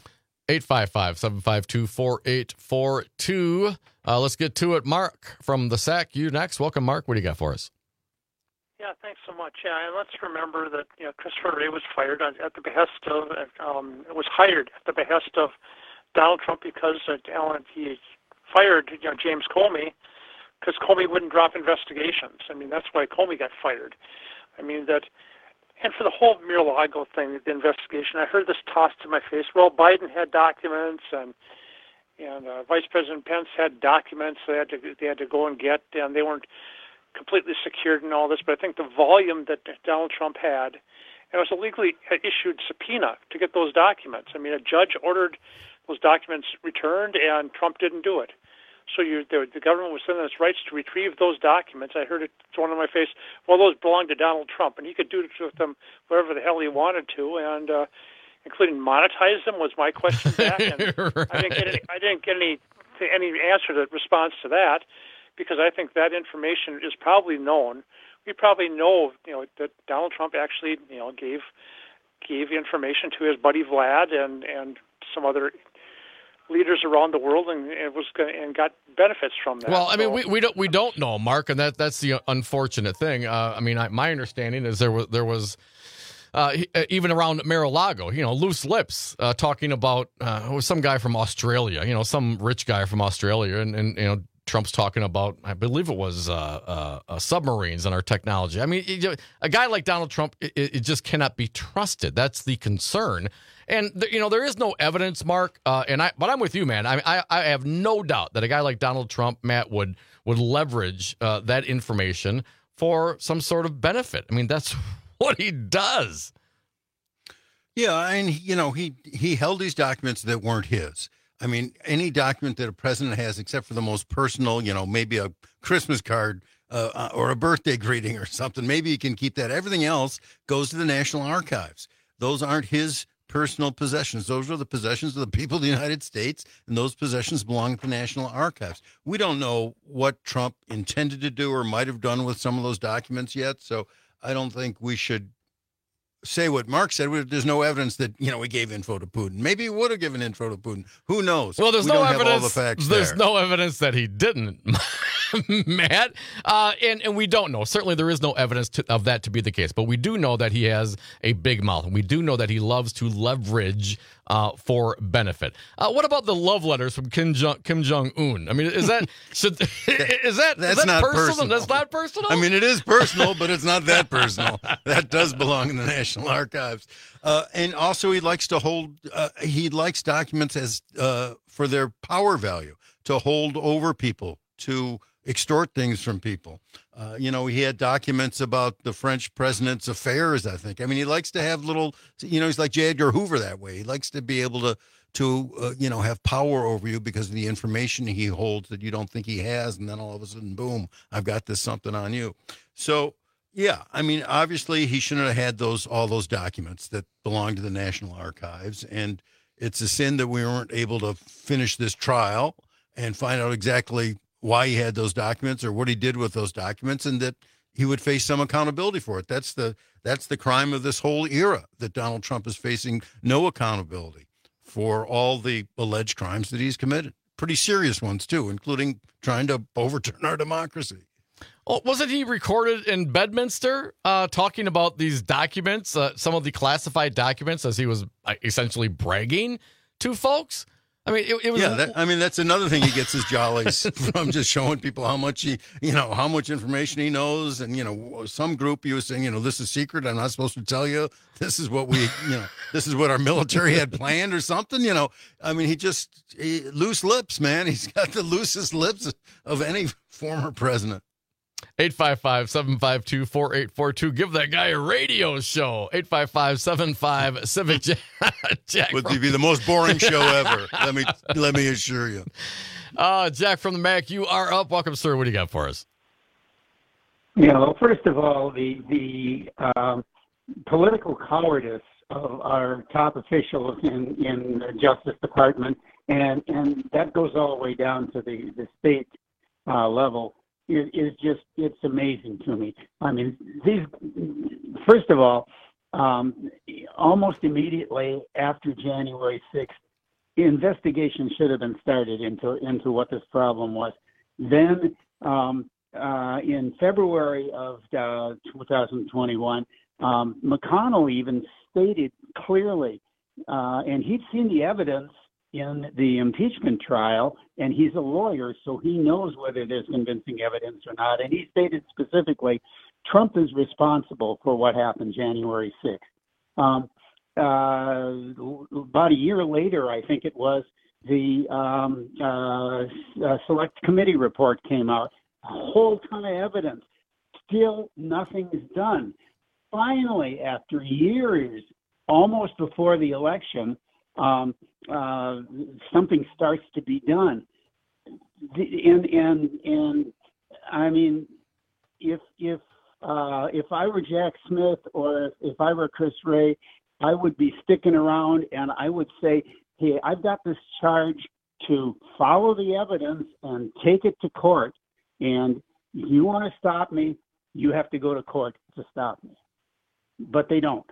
eight five five, seven five two, four eight four two. Uh, let's get to it. Mark from the S A C, you next. Welcome, Mark. What do you got for us? Yeah, thanks so much. Yeah, and let's remember that you know Christopher Wray was fired on, at the behest of, um, was hired at the behest of Donald Trump because uh, Alan, he fired you know James Comey because Comey wouldn't drop investigations. I mean, that's why Comey got fired. I mean that. And for the whole Mar-a-Lago thing, the investigation, I heard this tossed in my face. Well, Biden had documents, and and uh, Vice President Pence had documents they had to they had to go and get, and they weren't completely secured and all this. But I think the volume that Donald Trump had, and it was a legally issued subpoena to get those documents. I mean, a judge ordered those documents returned, and Trump didn't do it. So you, the, the government was within its rights to retrieve those documents. I heard it thrown in my face, well, those belong to Donald Trump, and he could do with them whatever the hell he wanted to, and uh, including monetize them was my question back. And right. I didn't get any, I didn't get any any answer to response to that, because I think that information is probably known. We probably know, you know, that Donald Trump actually, you know, gave gave information to his buddy Vlad and and some other leaders around the world, and it was and got benefits from that. Well, I mean, so, we, we don't we don't know, Mark, and that that's the unfortunate thing. Uh, I mean, I, my understanding is there was there was uh, even around Mar-a-Lago, you know, loose lips uh, talking about uh, it was some guy from Australia, you know, some rich guy from Australia, and, and you know, Trump's talking about, I believe it was uh, uh, uh, submarines and our technology. I mean, it, a guy like Donald Trump, it, it just cannot be trusted. That's the concern. And, you know, there is no evidence, Mark, uh, and I, but I'm with you, man. I, I I have no doubt that a guy like Donald Trump, Matt, would would leverage uh, that information for some sort of benefit. I mean, that's what he does. Yeah, and, you know, he, he held these documents that weren't his. I mean, any document that a president has, except for the most personal, you know, maybe a Christmas card uh, or a birthday greeting or something, maybe he can keep that. Everything else goes to the National Archives. Those aren't his personal possessions. Those are the possessions of the people of the United States, and those possessions belong to the National Archives. We don't know what Trump intended to do or might have done with some of those documents yet, so I don't think we should say what Mark said. There's no evidence that, you know, he gave info to Putin. Maybe he would have given info to Putin. Who knows? Well, there's we no don't evidence. Have all the facts there's there. no evidence that he didn't, Matt. Uh, and, and we don't know. Certainly there is no evidence to, of that to be the case. But we do know that he has a big mouth. And we do know that he loves to leverage uh, for benefit. Uh, what about the love letters from Kim Jong Kim Jong Un? I mean, is that should, is that that's is that not personal? personal? That's not personal. I mean, it is personal, but it's not that personal. That does belong in the National Archives. Uh, and also, he likes to hold. Uh, he likes documents as uh, for their power value, to hold over people, to extort things from people. Uh, you know, he had documents about the French president's affairs, I think. I mean, he likes to have little, you know, he's like J. Edgar Hoover that way. He likes to be able to, to uh, you know, have power over you because of the information he holds that you don't think he has. And then all of a sudden, boom, I've got this something on you. So, yeah, I mean, obviously he shouldn't have had those all those documents that belong to the National Archives. And it's a sin that we weren't able to finish this trial and find out exactly why he had those documents or what he did with those documents, and that he would face some accountability for it. That's the that's the crime of this whole era, that Donald Trump is facing no accountability for all the alleged crimes that he's committed. Pretty serious ones, too, including trying to overturn our democracy. Oh, wasn't he recorded in Bedminster uh, talking about these documents, uh, some of the classified documents, as he was uh, essentially bragging to folks? I mean, it, it was. Yeah, that, I mean, that's another thing he gets his jollies from, just showing people how much he, you know, how much information he knows. And, you know, some group he was saying, you know, this is secret. I'm not supposed to tell you. This is what we, you know, this is what our military had planned or something. You know, I mean, he just he, loose lips, man. He's got the loosest lips of any former president. eight five five, seven five two, four eight four two. Give that guy a radio show. eight five five, seven five, Civic Jack. Jack Would from- be the most boring show ever. Let me let me assure you. Uh, Jack from the Mac, you are up. Welcome, sir. What do you got for us? Yeah, well, first of all, the the um, political cowardice of our top officials in, in the Justice Department, and, and that goes all the way down to the, the state uh, level, is, is just, it's amazing to me. I mean, these, first of all, um, almost immediately after January sixth, investigation should have been started into into what this problem was. Then um, uh, in February of uh, twenty twenty-one, um, McConnell even stated clearly, uh, and he'd seen the evidence in the impeachment trial, and he's a lawyer, so he knows whether there's convincing evidence or not. And he stated specifically, Trump is responsible for what happened January sixth. Um, uh, about a year later, I think it was, the um, uh, uh, Select Committee report came out. A whole ton of evidence. Still nothing is done. Finally, after years, almost before the election, um, uh, something starts to be done. And, and, and I mean, if, if, uh, if I were Jack Smith or if I were Chris Wray, I would be sticking around and I would say, hey, I've got this charge to follow the evidence and take it to court. And if you want to stop me, you have to go to court to stop me. But they don't.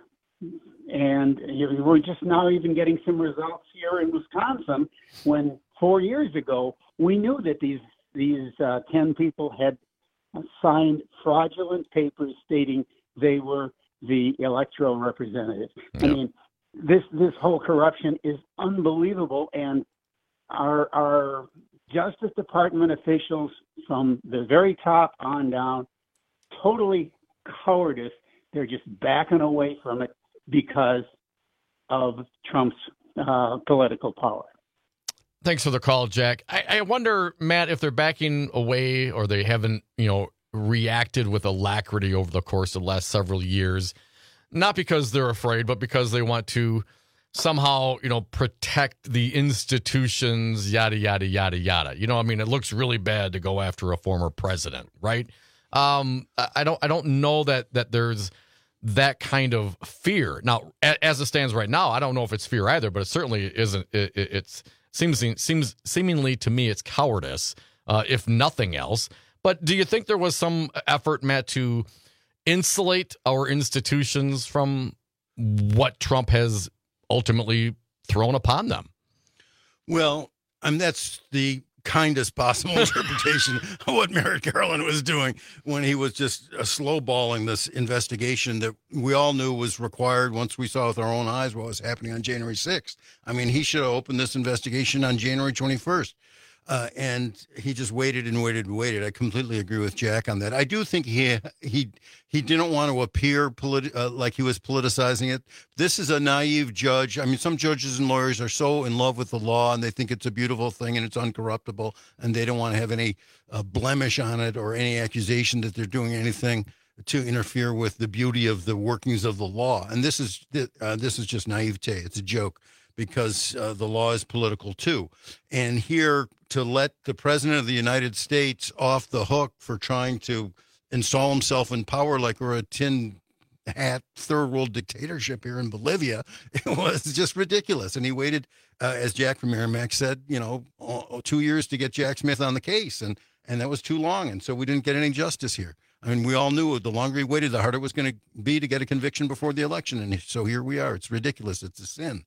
And we're just now even getting some results here in Wisconsin when four years ago, we knew that these, these uh, ten people had signed fraudulent papers stating they were the electoral representatives. Yep. I mean, this this whole corruption is unbelievable, and our our Justice Department officials from the very top on down, totally cowardice. They're just backing away from it because of Trump's uh, political power. Thanks for the call, Jack. I, I wonder, Matt, if they're backing away or they haven't, you know, reacted with alacrity over the course of the last several years, not because they're afraid, but because they want to somehow, you know, protect the institutions, yada, yada, yada, yada. You know, I mean, it looks really bad to go after a former president, right? Um, I don't, I don't know that that there's that kind of fear. Now, as it stands right now, I don't know if it's fear either, but it certainly isn't. It, it it's seems seems seemingly to me it's cowardice, uh, if nothing else. But do you think there was some effort, Matt, to insulate our institutions from what Trump has ultimately thrown upon them? Well, I mean, that's the kindest possible interpretation of what Merrick Garland was doing when he was just uh, slow-balling this investigation that we all knew was required once we saw with our own eyes what was happening on January sixth. I mean, he should have opened this investigation on January twenty-first. Uh, and he just waited and waited and waited. I completely agree with Jack on that. I do think he he he didn't want to appear politi- uh, like he was politicizing it. This is a naive judge. I mean, some judges and lawyers are so in love with the law and they think it's a beautiful thing and it's uncorruptible, and they don't want to have any uh, blemish on it or any accusation that they're doing anything to interfere with the beauty of the workings of the law. And this is uh, this is just naivete. It's a joke, because uh, the law is political too. And here, to let the president of the United States off the hook for trying to install himself in power like we're a tin hat third world dictatorship here in Bolivia, it was just ridiculous. And he waited, uh, as Jack from Merrimack said, you know, two years to get Jack Smith on the case. And, and that was too long. And so we didn't get any justice here. I mean, we all knew the longer he waited, the harder it was going to be to get a conviction before the election. And so here we are. It's ridiculous. It's a sin.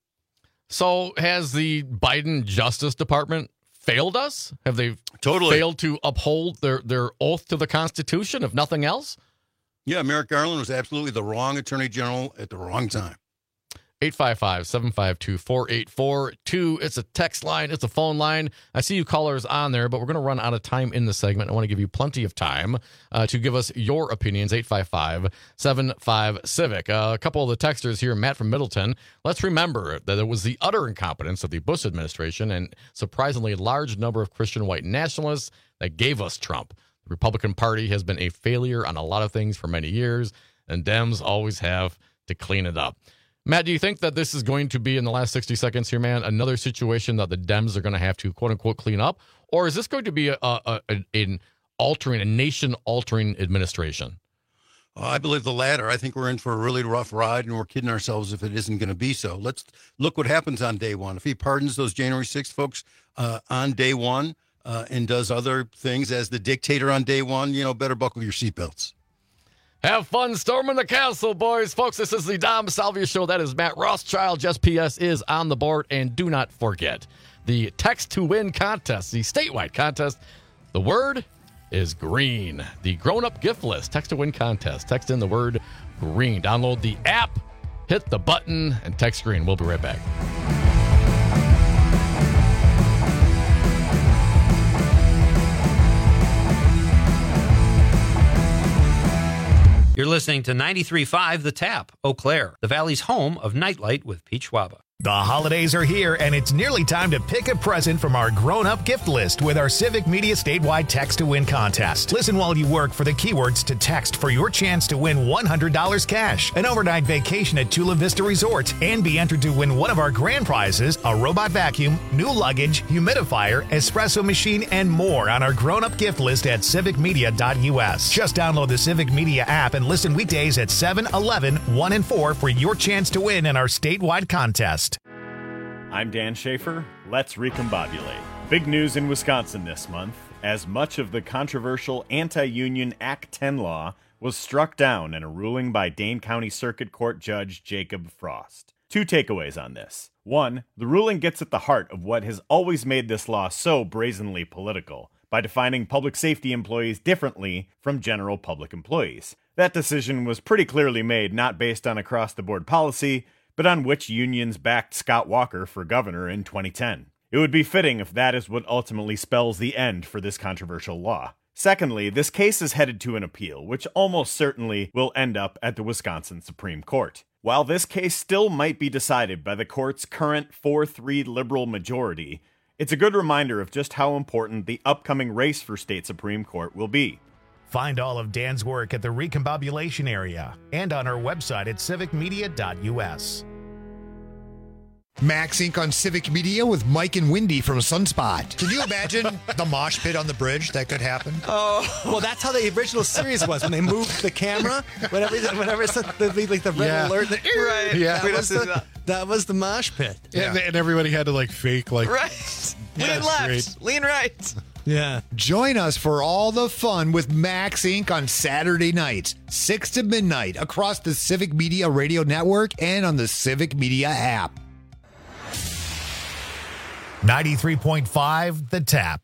So has the Biden Justice Department failed us? Have they totally failed to uphold their, their oath to the Constitution, if nothing else? Yeah, Merrick Garland was absolutely the wrong attorney general at the wrong time. eight five five, seven five two, four eight four two. It's a text line. It's a phone line. I see you callers on there, but we're going to run out of time in the segment. I want to give you plenty of time uh, to give us your opinions. eight five five, seven five, Civic. Uh, a couple of the texters here, Matt from Middleton. Let's remember that it was the utter incompetence of the Bush administration and surprisingly large number of Christian white nationalists that gave us Trump. The Republican Party has been a failure on a lot of things for many years, and Dems always have to clean it up. Matt, do you think that this is going to be, in the last sixty seconds here, man, another situation that the Dems are going to have to, quote-unquote, clean up? Or is this going to be a, a, a, an altering, a nation-altering administration? Uh, I believe the latter. I think we're in for a really rough ride, and we're kidding ourselves if it isn't going to be so. Let's look what happens on day one. If he pardons those January sixth folks uh, on day one uh, and does other things as the dictator on day one, you know, better buckle your seatbelts. Have fun storming the castle, boys. Folks, this is the Dom Salvia Show. That is Matt Rothschild. Just P S is on the board. And do not forget the Text to Win contest, the statewide contest. The word is green. The grown-up gift list, Text to Win contest. Text in the word green. Download the app, hit the button, and text green. We'll be right back. You're listening to ninety-three point five The Tap, Eau Claire, the Valley's home of Nightlight with Pete Schwaba. The holidays are here, and it's nearly time to pick a present from our grown-up gift list with our Civic Media statewide Text to Win contest. Listen while you work for the keywords to text for your chance to win one hundred dollars cash, an overnight vacation at Chula Vista Resort, and be entered to win one of our grand prizes, a robot vacuum, new luggage, humidifier, espresso machine, and more on our grown-up gift list at civic media dot u s. Just download the Civic Media app and listen weekdays at seven, eleven, one, and four for your chance to win in our statewide contest. I'm Dan Schaefer. Let's recombobulate. Big news in Wisconsin this month, as much of the controversial anti-union Act ten law was struck down in a ruling by Dane County Circuit Court Judge Jacob Frost. Two takeaways on this. One, the ruling gets at the heart of what has always made this law so brazenly political, by defining public safety employees differently from general public employees. That decision was pretty clearly made not based on across-the-board policy, but on which unions backed Scott Walker for governor in twenty ten. It would be fitting if that is what ultimately spells the end for this controversial law. Secondly, this case is headed to an appeal, which almost certainly will end up at the Wisconsin Supreme Court. While this case still might be decided by the court's current four three liberal majority, it's a good reminder of just how important the upcoming race for state Supreme Court will be. Find all of Dan's work at the Recombobulation area and on our website at civic media dot u s. Max Incorporated on Civic Media with Mike and Wendy from Sunspot. Can you imagine the mosh pit on the bridge that could happen? Oh, well, that's how the original series was when they moved the camera. Whenever, whenever it's the, like the red Yeah. alert, the, right? Yeah. that was the, that was the mosh pit. Yeah. And, and everybody had to like fake like Right. Lean That's left, great. lean right. Yeah. Join us for all the fun with Max Incorporated on Saturday nights, six to midnight, across the Civic Media Radio Network and on the Civic Media app. ninety-three point five The Tap.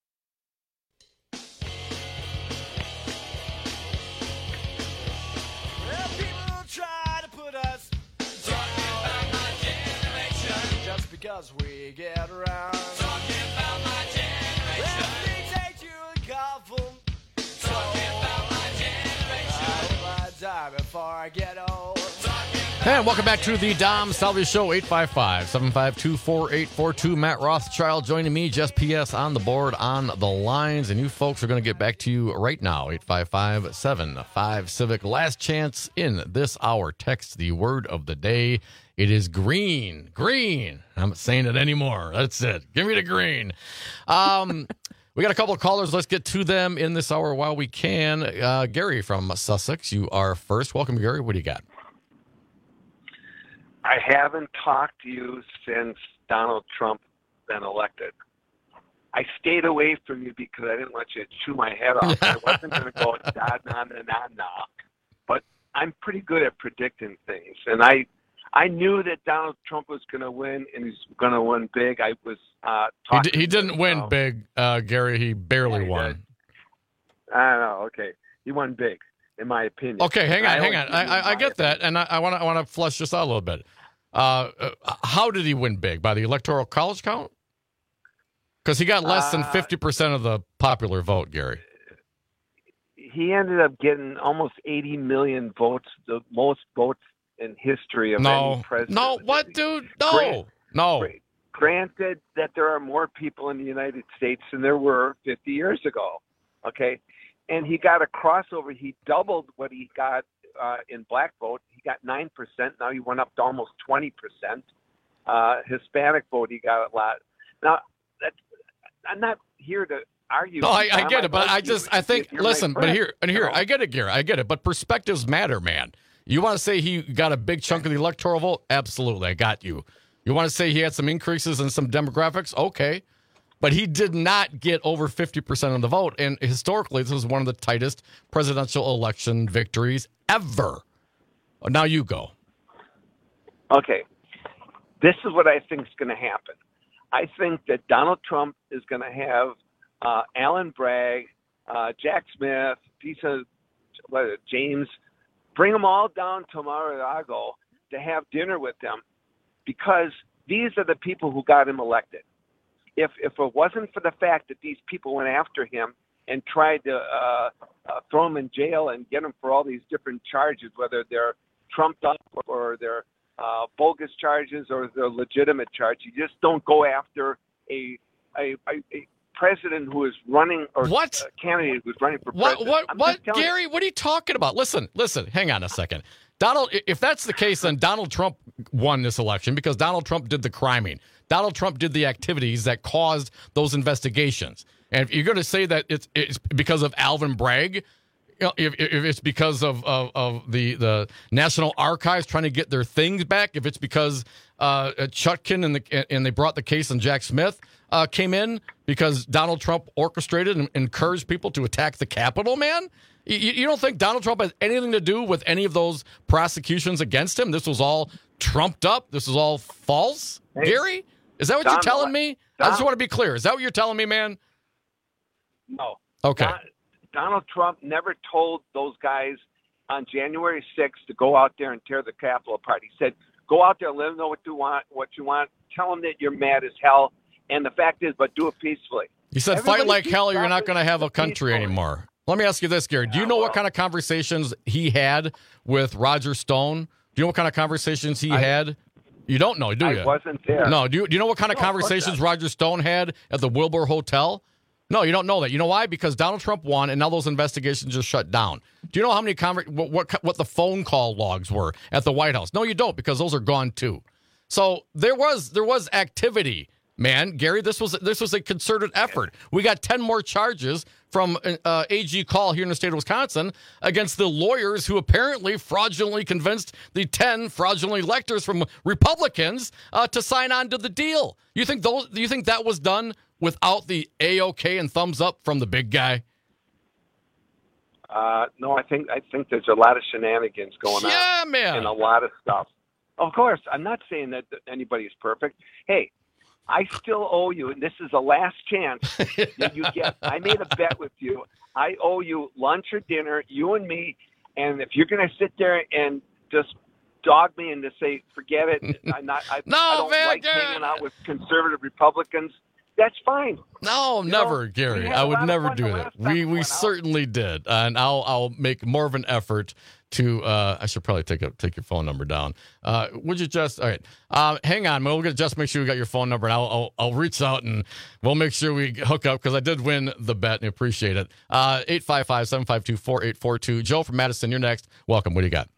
Because we get around talking about my generation. Let me take you a couple. Talking about my generation. I hope I die before I get old. And welcome back to the Dom Salvia Show, eight five five, seven five two, four eight four two. Matt Rothschild joining me, Just P S on the board, on the lines. And you folks are going to get back to you right now, eight five five, seven five, Civic. Last chance in this hour. Text the word of the day. It is green. Green. I'm not saying it anymore. That's it. Give me the green. Um, we got a couple of callers. Let's get to them in this hour while we can. Uh, Gary from Sussex, you are first. Welcome, Gary. What do you got? I haven't talked to you since Donald Trump been elected. I stayed away from you because I didn't want you to chew my head off. I wasn't going to go da na na na na. But I'm pretty good at predicting things, and I I knew that Donald Trump was going to win, and he's going to win big. I was uh, He, talking. d- he didn't to win him, big, uh, Gary. He barely Yeah, he won. did. I don't know. Okay, he won big, in my opinion. Okay, hang on, I hang only on. give I, you I, I my get that, and I want to I want to flesh this out a little bit. Uh, uh, how did he win big? By the Electoral College count? Because he got less than Uh, fifty percent of the popular vote, Gary. He ended up getting almost eighty million votes, the most votes in history of No, any president. no, what, dude? No, Grant- no. Granted that there are more people in the United States than there were fifty years ago, okay? And he got a crossover. He doubled what he got uh, in black vote. He got nine percent. Now he went up to almost twenty percent. Uh, Hispanic vote, he got a lot. Now, that's, I'm not here to argue. No, I, I Tom. get it, but like I you. just I think You're my listen, but friend, here and here, you know? I get it, Gary. I get it, but perspectives matter, man. You want to say he got a big chunk of the electoral vote? Absolutely, I got you. You want to say he had some increases in some demographics? Okay. but he did not get over fifty percent of the vote. And historically, this was one of the tightest presidential election victories ever. Now you go. Okay. This is what I think is going to happen. I think that Donald Trump is going to have uh, Alan Bragg, uh, Jack Smith, Lisa, what is it, James, bring them all down to Mar-a-Lago to have dinner with them, because these are the people who got him elected. If if it wasn't for the fact that these people went after him and tried to uh, uh, throw him in jail and get him for all these different charges, whether they're trumped up or they're uh, bogus charges or they're legitimate charges, you just don't go after a a, a, a president who is running or what a candidate who's running for what, president. What? I'm What? just telling Gary? you. What are you talking about? Listen, listen. Hang on a second. Donald, if that's the case, then Donald Trump won this election because Donald Trump did the criming. Donald Trump did the activities that caused those investigations. And if you're going to say that it's it's because of Alvin Bragg, you know, if, if it's because of, of, of the, the National Archives trying to get their things back, if it's because uh, Chutkin and the and they brought the case and Jack Smith uh, came in because Donald Trump orchestrated and encouraged people to attack the Capitol, man. You, you don't think Donald Trump has anything to do with any of those prosecutions against him? This was all trumped up? This was all false? Hey, Gary? Is that what Donald, you're telling me? I just Donald- want to be clear. Is that what you're telling me, man? No. Okay. Don- Donald Trump never told those guys on January sixth to go out there and tear the Capitol apart. He said, go out there, let them know what you want, what you want. Tell them that you're mad as hell. And the fact is, but do it peacefully. You said Everybody fight like keeps hell or you're not talking going to have a country peacefully. anymore. Let me ask you this, Gary. Do you know what kind of conversations he had with Roger Stone? Do you know what kind of conversations he I- had? You don't know, do you? I wasn't there. No. Do you, do you know what kind of No, of course conversations not. Roger Stone had at the Wilbur Hotel? No, you don't know that. You know why? Because Donald Trump won, and now those investigations just shut down. Do you know how many conver- what, what what the phone call logs were at the White House? No, you don't, because those are gone too. So there was there was activity, man. Gary, this was this was a concerted effort. We got ten more charges from uh, A G Call here in the state of Wisconsin against the lawyers who apparently fraudulently convinced the ten fraudulent electors from Republicans uh, to sign on to the deal. You think those? Do you think that was done without the A-OK and thumbs up from the big guy? Uh, no, I think I think there's a lot of shenanigans going on. Yeah, man. And a lot of stuff. Of course, I'm not saying that anybody's perfect. Hey, I still owe you, and this is the last chance that you get. I made a bet with you. I owe you lunch or dinner, you and me. And if you're going to sit there and just dog me and just say, forget it, I'm not, I, No, I don't man, like Gary. hanging out with conservative Republicans, that's fine. No, You never, know, Gary. we had I a would lot of never fun do the that. last time We we we went out. certainly did, and I'll I'll make more of an effort to. Uh, I should probably take a, take your phone number down. Uh, would you just? All right. Uh, hang on, we'll get, just make sure we got your phone number, and I'll, I'll I'll reach out and we'll make sure we hook up because I did win the bet and appreciate it. Uh, eight five five seven five two four eight four two. Joe from Madison, you're next. Welcome. What do you got?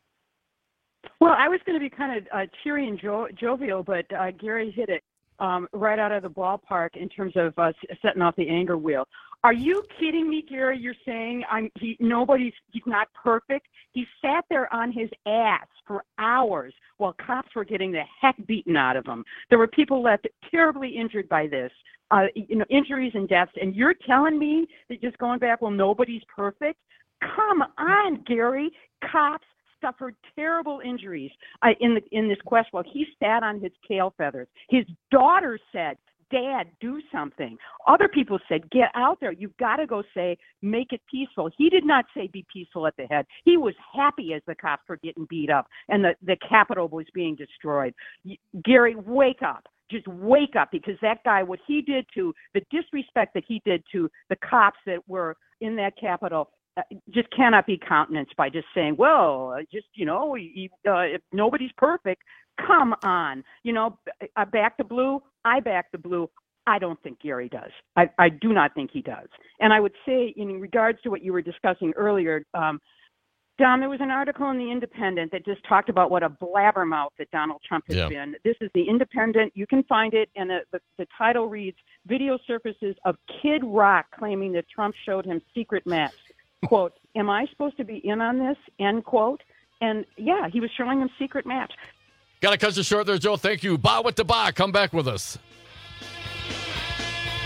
Well, I was going to be kind of uh, cheery and jo- jovial, but uh, Gary hit it um, right out of the ballpark in terms of uh, s- setting off the anger wheel. Are you kidding me, Gary? You're saying I'm he, nobody's he's not perfect. He sat there on his ass for hours while cops were getting the heck beaten out of him. There were people left terribly injured by this, uh, you know, injuries and deaths. And you're telling me that just going back, well, nobody's perfect? Come on, Gary. Cops suffered terrible injuries uh, in the in this quest while he sat on his tail feathers. His daughter said, Dad, do something. Other people said, get out there. You've got to go say, make it peaceful. He did not say be peaceful at the head. He was happy as the cops were getting beat up and the, the Capitol was being destroyed. Y- Gary, wake up. Just wake up, because that guy, what he did to, the disrespect that he did to the cops that were in that Capitol, uh, just cannot be countenanced by just saying, well, uh, just, you know, you, uh, if nobody's perfect. Come on. You know, I back the blue. I back the blue. I don't think Gary does. I, I do not think he does. And I would say, in regards to what you were discussing earlier, um, Dom, there was an article in The Independent that just talked about what a blabbermouth that Donald Trump has Yeah. been. This is The Independent. You can find it, and the, the, the title reads, Video Surfaces of Kid Rock Claiming that Trump Showed Him Secret Maps. Quote, am I supposed to be in on this? End quote. And, yeah, he was showing him secret maps. Got to cut you short there, Joe. Thank you. Ba with the ba. Come back with us.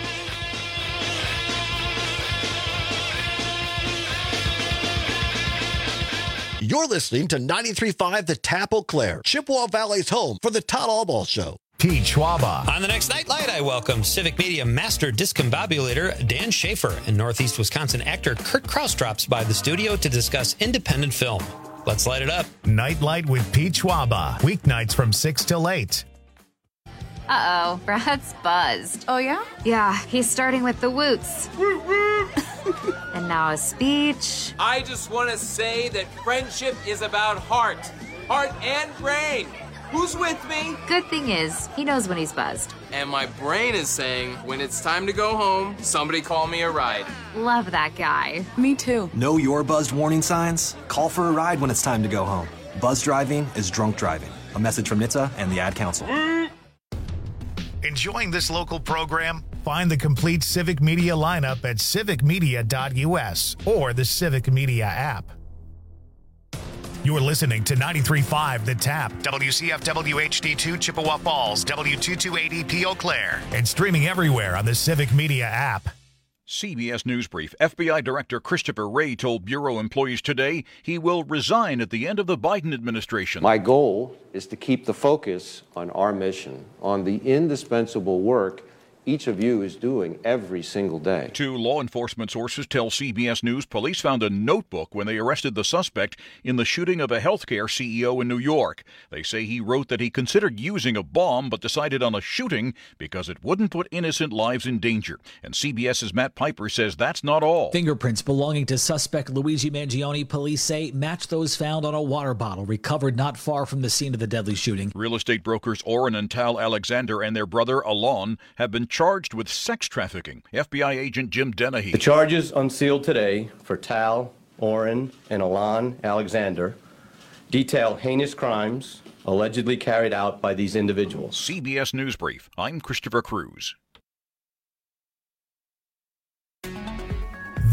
You're listening to ninety-three point five The Tap Eau Claire, Chippewa Valley's home for the Todd Allball Show. Pete Schwaba. On the next Nightlight, I welcome Civic Media Master Discombobulator Dan Schaefer, and Northeast Wisconsin actor Kurt Kraus drops by the studio to discuss independent film. Let's light it up. Nightlight with Pete Schwaba. Weeknights from six till eight. Uh-oh, Brad's buzzed. Oh, yeah? Yeah, he's starting with the woots. And now a speech. I just want to say that friendship is about heart. Heart and brain. Who's with me? Good thing is, he knows when he's buzzed. And my brain is saying, when it's time to go home, somebody call me a ride. Love that guy. Me too. Know your buzzed warning signs? Call for a ride when it's time to go home. Buzz driving is drunk driving. A message from N H T S A and the Ad Council. Enjoying this local program? Find the complete Civic Media lineup at civic media dot u s or the Civic Media app. You're listening to ninety-three point five The Tap, W C F W H D two Chippewa Falls, W two two eight E P Eau Claire, and streaming everywhere on the Civic Media app. C B S News Brief. F B I Director Christopher Wray told Bureau employees today he will resign at the end of the Biden administration. My goal is to keep the focus on our mission, on the indispensable work each of you is doing every single day. Two law enforcement sources tell C B S News police found a notebook when they arrested the suspect in the shooting of a healthcare C E O in New York. They say he wrote that he considered using a bomb but decided on a shooting because it wouldn't put innocent lives in danger. And CBS's Matt Piper says that's not all. Fingerprints belonging to suspect Luigi Mangione, police say, match those found on a water bottle recovered not far from the scene of the deadly shooting. Real estate brokers Oren and Tal Alexander and their brother Alon have been charged with sex trafficking. F B I agent Jim Dennehy. The charges unsealed today for Tal, Oren, and Alon Alexander detail heinous crimes allegedly carried out by these individuals. C B S News Brief. I'm Christopher Cruz.